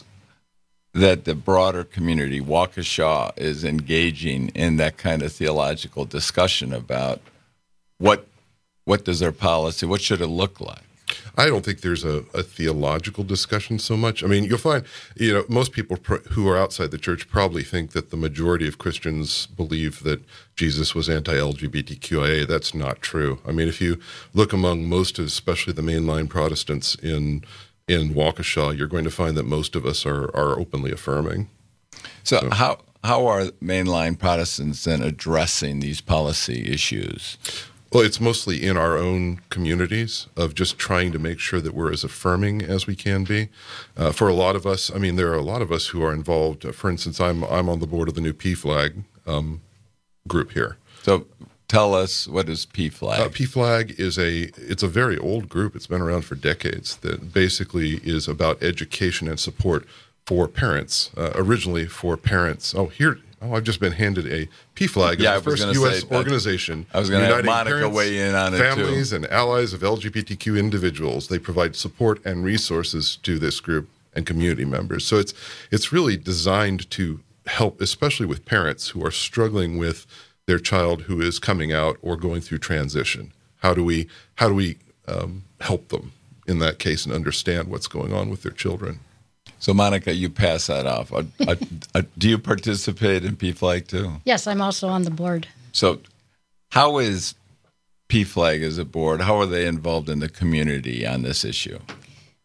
Speaker 22: that the broader community, Waukesha, is engaging in that kind of theological discussion about what what does our policy, what should it look like?
Speaker 1: I don't think there's a, a theological discussion so much. I mean, you'll find, you know, most people pr- who are outside the church probably think that the majority of Christians believe that Jesus was anti-L G B T Q I A. That's not true. I mean, if you look among most, especially the mainline Protestants in in Waukesha, you're going to find that most of us are are openly affirming.
Speaker 22: So, so how how are mainline Protestants then addressing these policy issues?
Speaker 1: Well, it's mostly in our own communities of just trying to make sure that we're as affirming as we can be. Uh, for a lot of us, I mean, there are a lot of us who are involved. Uh, for instance, I'm I'm on the board of the new P FLAG um, group here.
Speaker 22: So tell us, what is P FLAG?
Speaker 1: Uh, P FLAG is a it's a very old group. It's been around for decades. That basically is about education and support for parents. Uh, originally for parents. Oh, here. Oh, I've just been handed a P FLAG,
Speaker 22: yeah,
Speaker 1: the first U S organization
Speaker 22: I was going to have Monica
Speaker 1: parents,
Speaker 22: weigh in on it
Speaker 1: families
Speaker 22: too.
Speaker 1: and allies of L G B T Q individuals. They provide support and resources to this group and community members. So it's it's really designed to help, especially with parents who are struggling with their child who is coming out or going through transition. How do we how do we um, help them in that case and understand what's going on with their children?
Speaker 22: So, Monica, you pass that off. Uh, uh, uh, do you participate in P FLAG too?
Speaker 33: Yes, I'm also on the board.
Speaker 22: So, how is P FLAG as a board? How are they involved in the community on this issue?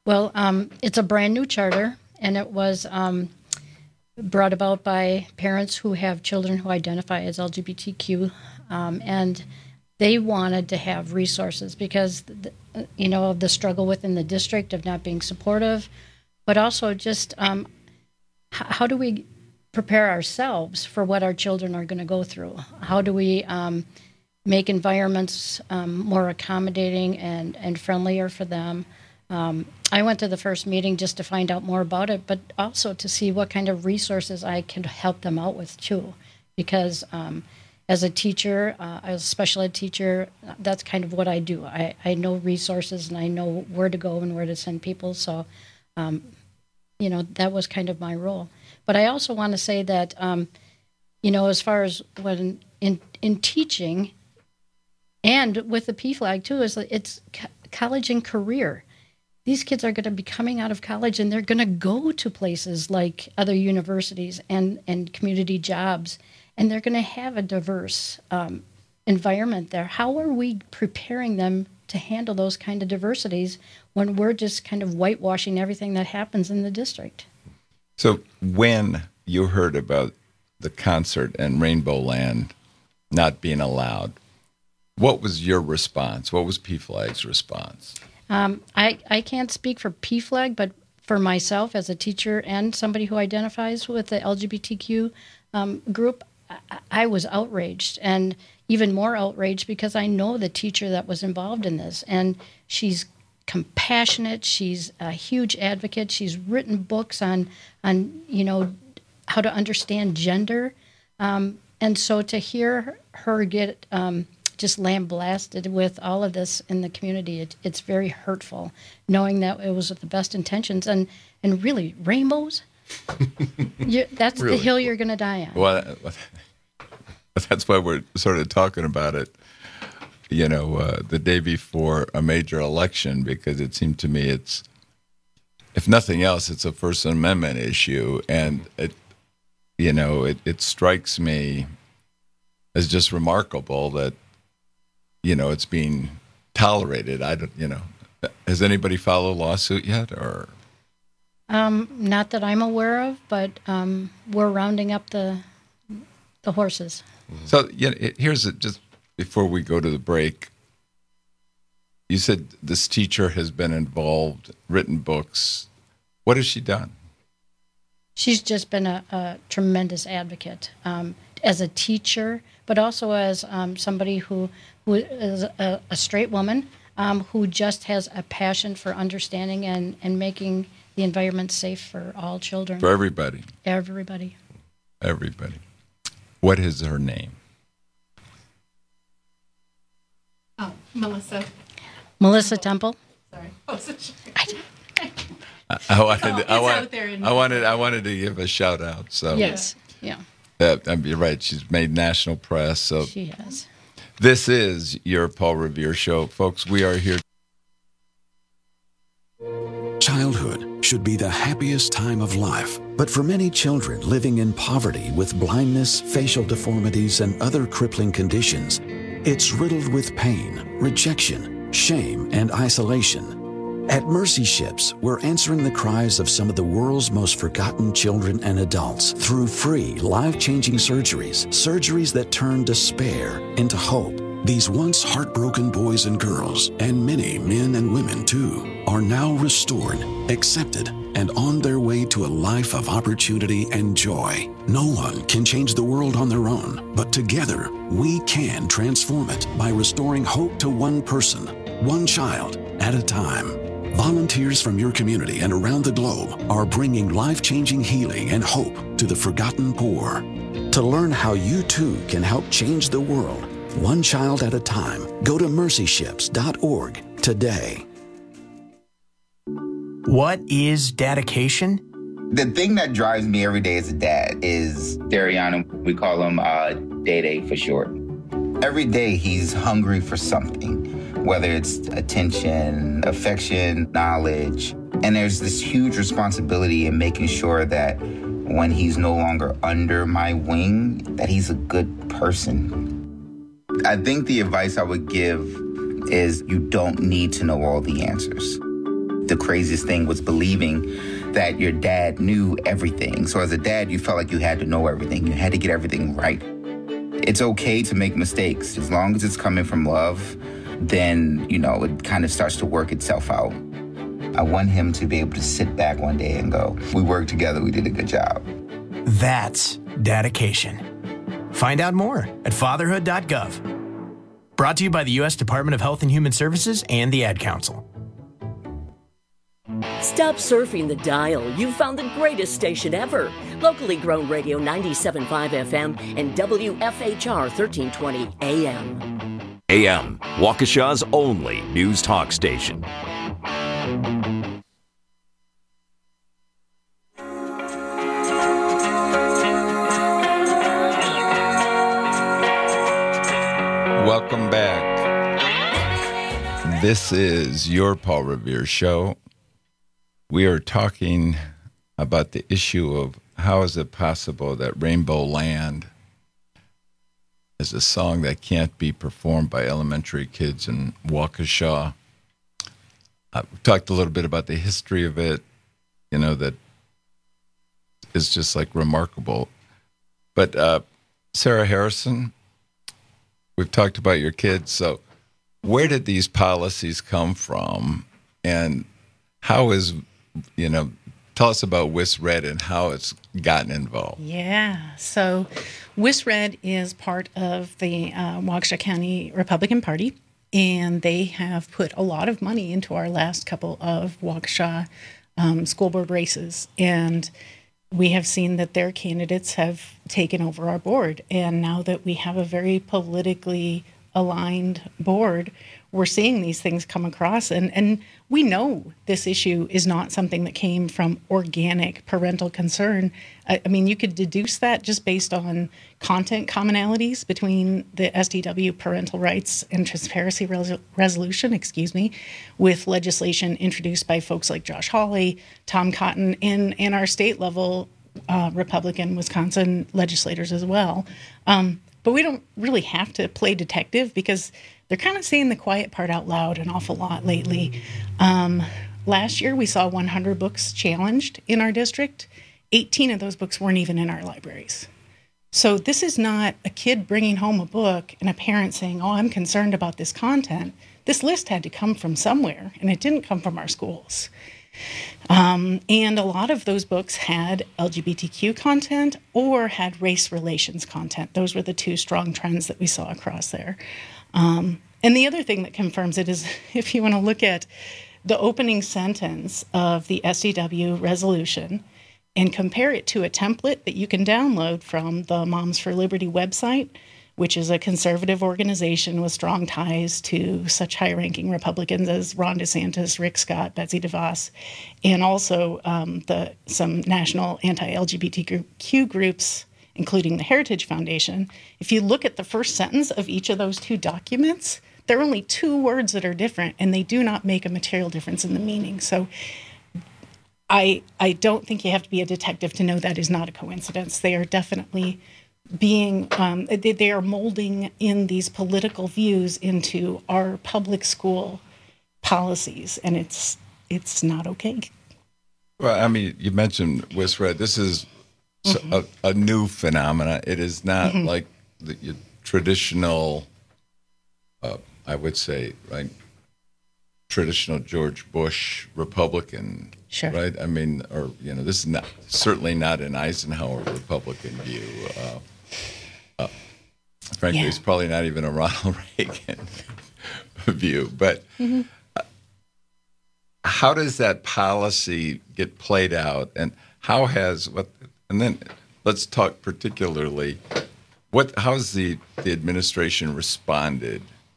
Speaker 33: Well, um, it's a brand new charter, and it was um, brought about by parents who have children who identify as L G B T Q, um, and they wanted to have resources because, you know, of the struggle within the district of not being supportive, but also just um, h- how do we prepare ourselves for what our children are going to go through? How do we um, make environments um, more accommodating and, and friendlier for them? Um, I went to the first meeting just to find out more about it, but also to see what kind of resources I could help them out with too, because um, as a teacher, uh, as a special ed teacher, that's kind of what I do. I, I know resources and I know where to go and where to send people. So, um, you know, that was kind of my role. But I also want to say that, um, you know, as far as when in in teaching and with the P FLAG too, is it's co- college and career. These kids are going to be coming out of college and they're going to go to places like other universities and, and community jobs. And they're going to have a diverse um, environment there. How are we preparing them to handle those kind of diversities when we're just kind of whitewashing everything that happens in the district?
Speaker 22: So when you heard about the concert and Rainbow Land not being allowed, what was your response? What was P FLAG's response?
Speaker 33: Um, I, I can't speak for P FLAG, but for myself as a teacher and somebody who identifies with the L G B T Q um, group, I was outraged, and even more outraged because I know the teacher that was involved in this, and she's compassionate. She's a huge advocate. She's written books on, on you know, how to understand gender, um, and so to hear her get um, just lambasted with all of this in the community, it, it's very hurtful, knowing that it was with the best intentions, and and really rainbows. you, that's really? The hill you're going to die on.
Speaker 22: Well, that's why we're sort of talking about it, you know, uh, the day before a major election, because it seemed to me it's, if nothing else, it's a First Amendment issue. And, it, you know, it, it strikes me as just remarkable that, you know, it's being tolerated. I don't, you know, has anybody filed a lawsuit yet, or?
Speaker 33: Um, not that I'm aware of, but um, we're rounding up the the horses.
Speaker 22: So, yeah, it, here's it. Just before we go to the break, you said this teacher has been involved, written books. What has she done?
Speaker 33: She's just been a, a tremendous advocate um, as a teacher, but also as um, somebody who who is a, a straight woman um, who just has a passion for understanding and, and making the environment safe for all children.
Speaker 22: For everybody.
Speaker 33: Everybody.
Speaker 22: Everybody. What is her name?
Speaker 5: Oh, Melissa.
Speaker 33: Melissa Temple.
Speaker 5: Sorry. Oh, so she,
Speaker 22: I, I wanted.
Speaker 5: oh,
Speaker 22: to, I, want,
Speaker 5: out there in
Speaker 22: I wanted. I wanted to give a shout out. So
Speaker 33: yes, yeah.
Speaker 22: Uh, you're right. She's made national press. So
Speaker 33: she has.
Speaker 22: This is your Paul Revere Show, folks. We are here.
Speaker 6: Childhood should be the happiest time of life, but for many children living in poverty with blindness, facial deformities, and other crippling conditions, it's riddled with pain, rejection, shame, and isolation. At Mercy Ships, we're answering the cries of some of the world's most forgotten children and adults through free, life-changing surgeries, surgeries that turn despair into hope. These once heartbroken boys and girls, and many men and women too, are now restored, accepted, and on their way to a life of opportunity and joy. No one can change the world on their own, but together we can transform it by restoring hope to one person, one child at a time. Volunteers from your community and around the globe are bringing life-changing healing and hope to the forgotten poor. To learn how you too can help change the world, one child at a time, go to mercy ships dot org today.
Speaker 4: What is dedication?
Speaker 10: The thing that drives me every day as a dad is Dariana. We call him uh, Day-Day for short. Every day he's hungry for something, whether it's attention, affection, knowledge. And there's this huge responsibility in making sure that when he's no longer under my wing, that he's a good person. I think the advice I would give is you don't need to know all the answers. The craziest thing was believing that your dad knew everything. So as a dad, you felt like you had to know everything. You had to get everything right. It's okay to make mistakes. As long as it's coming from love, then, you know, it kind of starts to work itself out. I want him to be able to sit back one day and go, we worked together, we did a good job.
Speaker 4: That's dedication. Find out more at fatherhood dot gov. Brought to you by the U S Department of Health and Human Services and the Ad Council.
Speaker 2: Stop surfing the dial. You've found the greatest station ever. Locally grown radio ninety-seven point five F M and W F H R thirteen twenty A M.
Speaker 7: A M, Waukesha's only news talk station.
Speaker 22: Welcome back. This is your Paul Revere Show. We are talking about the issue of how is it possible that Rainbow Land is a song that can't be performed by elementary kids in Waukesha. Uh, we talked a little bit about the history of it, you know, that is just like remarkable. But uh, Sarah Harrison, we've talked about your kids. So where did these policies come from? And how is, you know, tell us about W I S Red and how it's gotten involved.
Speaker 5: Yeah. So W I S Red is part of the uh, Waukesha County Republican Party, and they have put a lot of money into our last couple of Waukesha um, school board races. And we have seen that their candidates have taken over our board. And now that we have a very politically aligned board, we're seeing these things come across. And, and we know this issue is not something that came from organic parental concern. I, I mean, you could deduce that just based on content commonalities between the S D W parental rights and transparency res- resolution, excuse me, with legislation introduced by folks like Josh Hawley, Tom Cotton, and, and our state level uh, Republican Wisconsin legislators as well. Um, but we don't really have to play detective because they're kind of saying the quiet part out loud an awful lot lately. Um, last year, we saw one hundred books challenged in our district. eighteen of those books weren't even in our libraries. So this is not a kid bringing home a book and a parent saying, oh, I'm concerned about this content. This list had to come from somewhere, and it didn't come from our schools. Um, and a lot of those books had L G B T Q content or had race relations content. Those were the two strong trends that we saw across there. Um, and the other thing that confirms it is if you want to look at the opening sentence of the S D W resolution and compare it to a template that you can download from the Moms for Liberty website, which is a conservative organization with strong ties to such high-ranking Republicans as Ron DeSantis, Rick Scott, Betsy DeVos, and also um, the some national anti-L G B T Q groups, including the Heritage Foundation. If you look at the first sentence of each of those two documents, there are only two words that are different, and they do not make a material difference in the meaning. So I I don't think you have to be a detective to know that is not a coincidence. They are definitely being, um, they, they are molding in these political views into our public school policies, and it's it's not okay.
Speaker 22: Well, I mean, you mentioned W I S Red. This is mm-hmm. a, a new phenomena. It is not mm-hmm. like the your traditional, uh, I would say, right, traditional George Bush Republican,
Speaker 5: sure.
Speaker 22: right? I mean, or, you know, this is not certainly not an Eisenhower Republican view. Uh, uh, frankly, yeah. It's probably not even a Ronald Reagan view. But mm-hmm. uh, how does that policy get played out, and how has what? And then let's talk particularly what. How has the the administration responded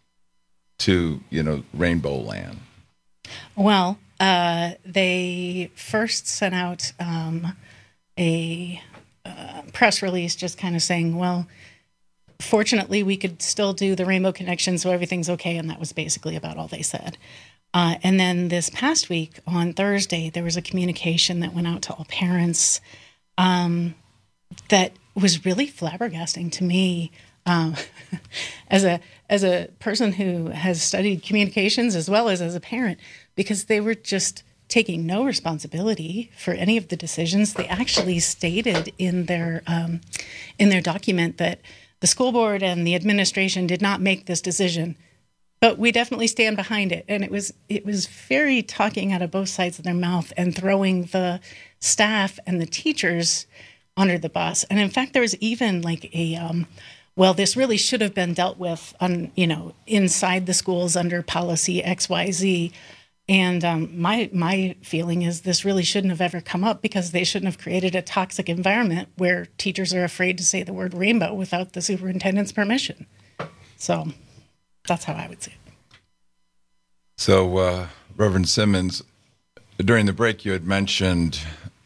Speaker 22: to, you know, Rainbow Land?
Speaker 5: Well, uh, they first sent out um, a uh, press release just kind of saying, well, fortunately, we could still do the Rainbow Connection, so everything's okay, and that was basically about all they said. Uh, and then this past week, on Thursday, there was a communication that went out to all parents um, that was really flabbergasting to me. Um, as a as a person who has studied communications as well as as a parent, because they were just taking no responsibility for any of the decisions. They actually stated in their um, in their document that the school board and the administration did not make this decision, but we definitely stand behind it. And it was it was very talking out of both sides of their mouth and throwing the staff and the teachers under the bus. And in fact, there was even like a um, well, this really should have been dealt with on, you know, inside the schools under policy X Y Z. And um, my my feeling is this really shouldn't have ever come up because they shouldn't have created a toxic environment where teachers are afraid to say the word rainbow without the superintendent's permission. So that's how I would say it.
Speaker 22: So, uh, Reverend Simmons, during the break you had mentioned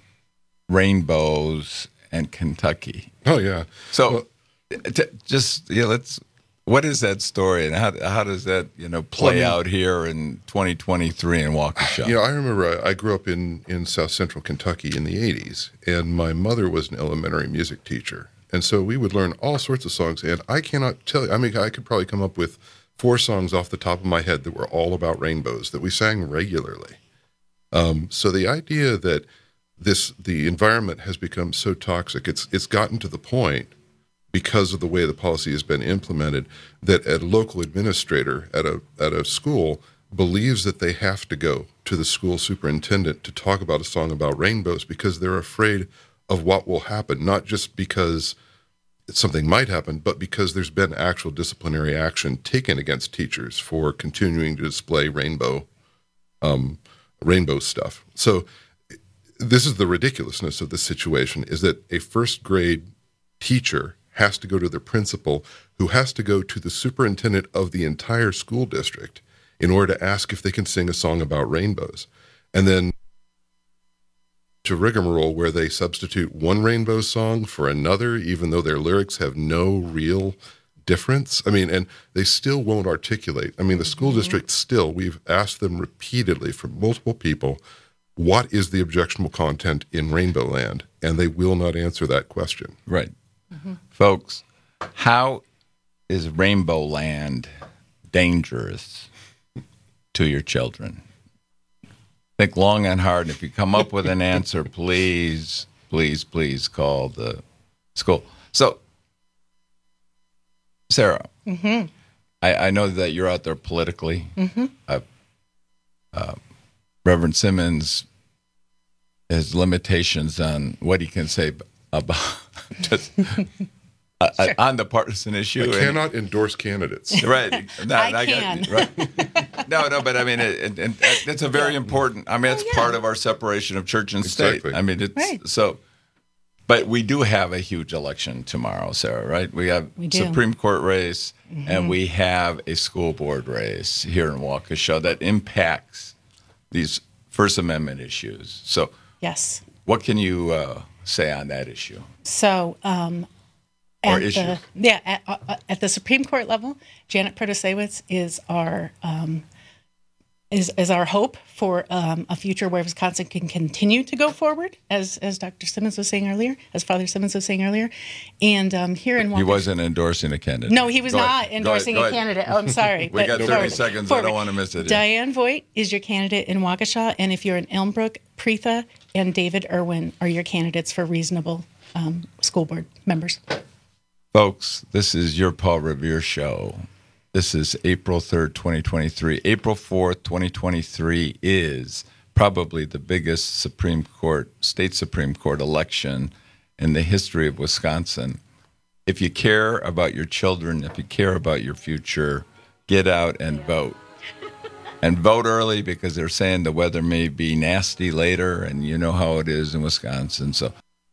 Speaker 22: rainbows and Kentucky.
Speaker 1: Oh, yeah.
Speaker 22: So... Well, T- just yeah, let's. What is that story, and how how does that you know play well, I mean, out here in twenty twenty-three in Waukesha?
Speaker 1: You know, I remember I, I grew up in in South Central Kentucky in the eighties, and my mother was an elementary music teacher, and so we would learn all sorts of songs. And I cannot tell you. I mean, I could probably come up with four songs off the top of my head that were all about rainbows that we sang regularly. Um, so the idea that this the environment has become so toxic, it's it's gotten to the point, because of the way the policy has been implemented, that a local administrator at a at a school believes that they have to go to the school superintendent to talk about a song about rainbows because they're afraid of what will happen, not just because something might happen, but because there's been actual disciplinary action taken against teachers for continuing to display rainbow um, rainbow stuff. So this is the ridiculousness of this situation, is that a first grade teacher has to go to the principal, who has to go to the superintendent of the entire school district in order to ask if they can sing a song about rainbows. And then to rigmarole where they substitute one rainbow song for another, even though their lyrics have no real difference. I mean, and they still won't articulate. I mean, the school mm-hmm. district still, we've asked them repeatedly from multiple people, what is the objectionable content in Rainbow Land? And they will not answer that question.
Speaker 22: Right. Mm-hmm. Folks, how is Rainbow Land dangerous to your children? Think long and hard. If you come up with an answer, please, please, please call the school. So, Sarah,
Speaker 5: mm-hmm.
Speaker 22: I, I know that you're out there politically.
Speaker 5: Mm-hmm.
Speaker 22: Uh, uh, Reverend Simmons has limitations on what he can say about just uh, sure. on the partisan issue.
Speaker 1: I cannot endorse candidates.
Speaker 22: Right. No,
Speaker 5: I,
Speaker 22: I
Speaker 5: can.
Speaker 22: Got, right. No, no, but I mean, it, it, it, it's a very important, I mean, it's oh, yeah. part of our separation of church and
Speaker 1: exactly.
Speaker 22: state. I mean, it's
Speaker 5: right.
Speaker 22: so, but we do have a huge election tomorrow, Sarah, right? We have
Speaker 5: we
Speaker 22: Supreme Court race
Speaker 5: mm-hmm.
Speaker 22: and we have a school board race here in Waukesha that impacts these First Amendment issues. So,
Speaker 5: yes.
Speaker 22: What can you uh, say on that issue?
Speaker 5: So, um,
Speaker 22: or
Speaker 5: at
Speaker 22: issue.
Speaker 5: the, yeah, at, uh, at the Supreme Court level, Janet Protasiewicz is our um, is is our hope for um, a future where Wisconsin can continue to go forward, as as Doctor Simmons was saying earlier, as Father Simmons was saying earlier, and um, here in Waukesha,
Speaker 22: he wasn't endorsing a candidate.
Speaker 5: No, he was
Speaker 22: go
Speaker 5: not
Speaker 22: ahead.
Speaker 5: endorsing
Speaker 22: go
Speaker 5: a
Speaker 22: ahead.
Speaker 5: candidate. Oh, I'm sorry.
Speaker 22: we
Speaker 5: but
Speaker 22: got thirty
Speaker 5: forward,
Speaker 22: seconds.
Speaker 5: Forward.
Speaker 22: I don't want to miss it.
Speaker 5: Diane Voigt is your candidate in Waukesha, and if you're in Elmbrook, Preetha and David Irwin are your candidates for reasonable um, school board members.
Speaker 22: Folks, this is your Paul Revere Show. This is April third, twenty twenty-three. April fourth, twenty twenty-three is probably the biggest Supreme Court, state Supreme Court election in the history of Wisconsin. If you care about your children, if you care about your future, get out and vote. And vote early because they're saying the weather may be nasty later, and you know how it is in Wisconsin. So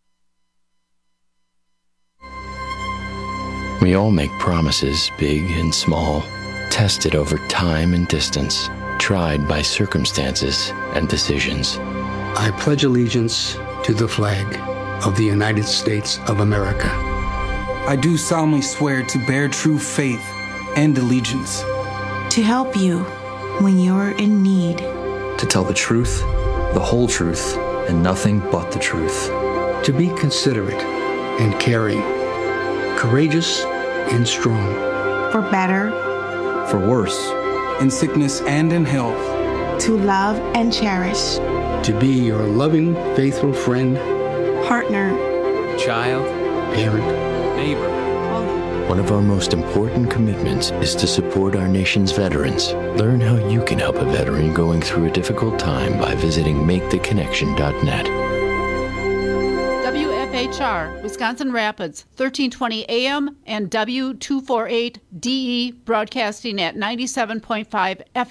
Speaker 3: we all make promises, big and small, tested over time and distance, tried by circumstances and decisions.
Speaker 8: I pledge allegiance to the flag of the United States of America.
Speaker 9: I do solemnly swear to bear true faith and allegiance.
Speaker 11: To help you when you're in need.
Speaker 12: To tell the truth, the whole truth, and nothing but the truth.
Speaker 8: To be considerate and caring, courageous and strong.
Speaker 11: For better.
Speaker 12: For worse.
Speaker 9: In sickness and in health.
Speaker 11: To love and cherish.
Speaker 8: to be your loving, faithful friend,
Speaker 11: partner,
Speaker 12: child,
Speaker 8: parent,
Speaker 12: neighbor.
Speaker 3: One of our most important commitments is to support our nation's veterans. Learn how you can help a veteran going through a difficult time by visiting make the connection dot net.
Speaker 13: W F H R, Wisconsin Rapids, thirteen twenty A M and W two forty-eight D E broadcasting at ninety-seven point five F M.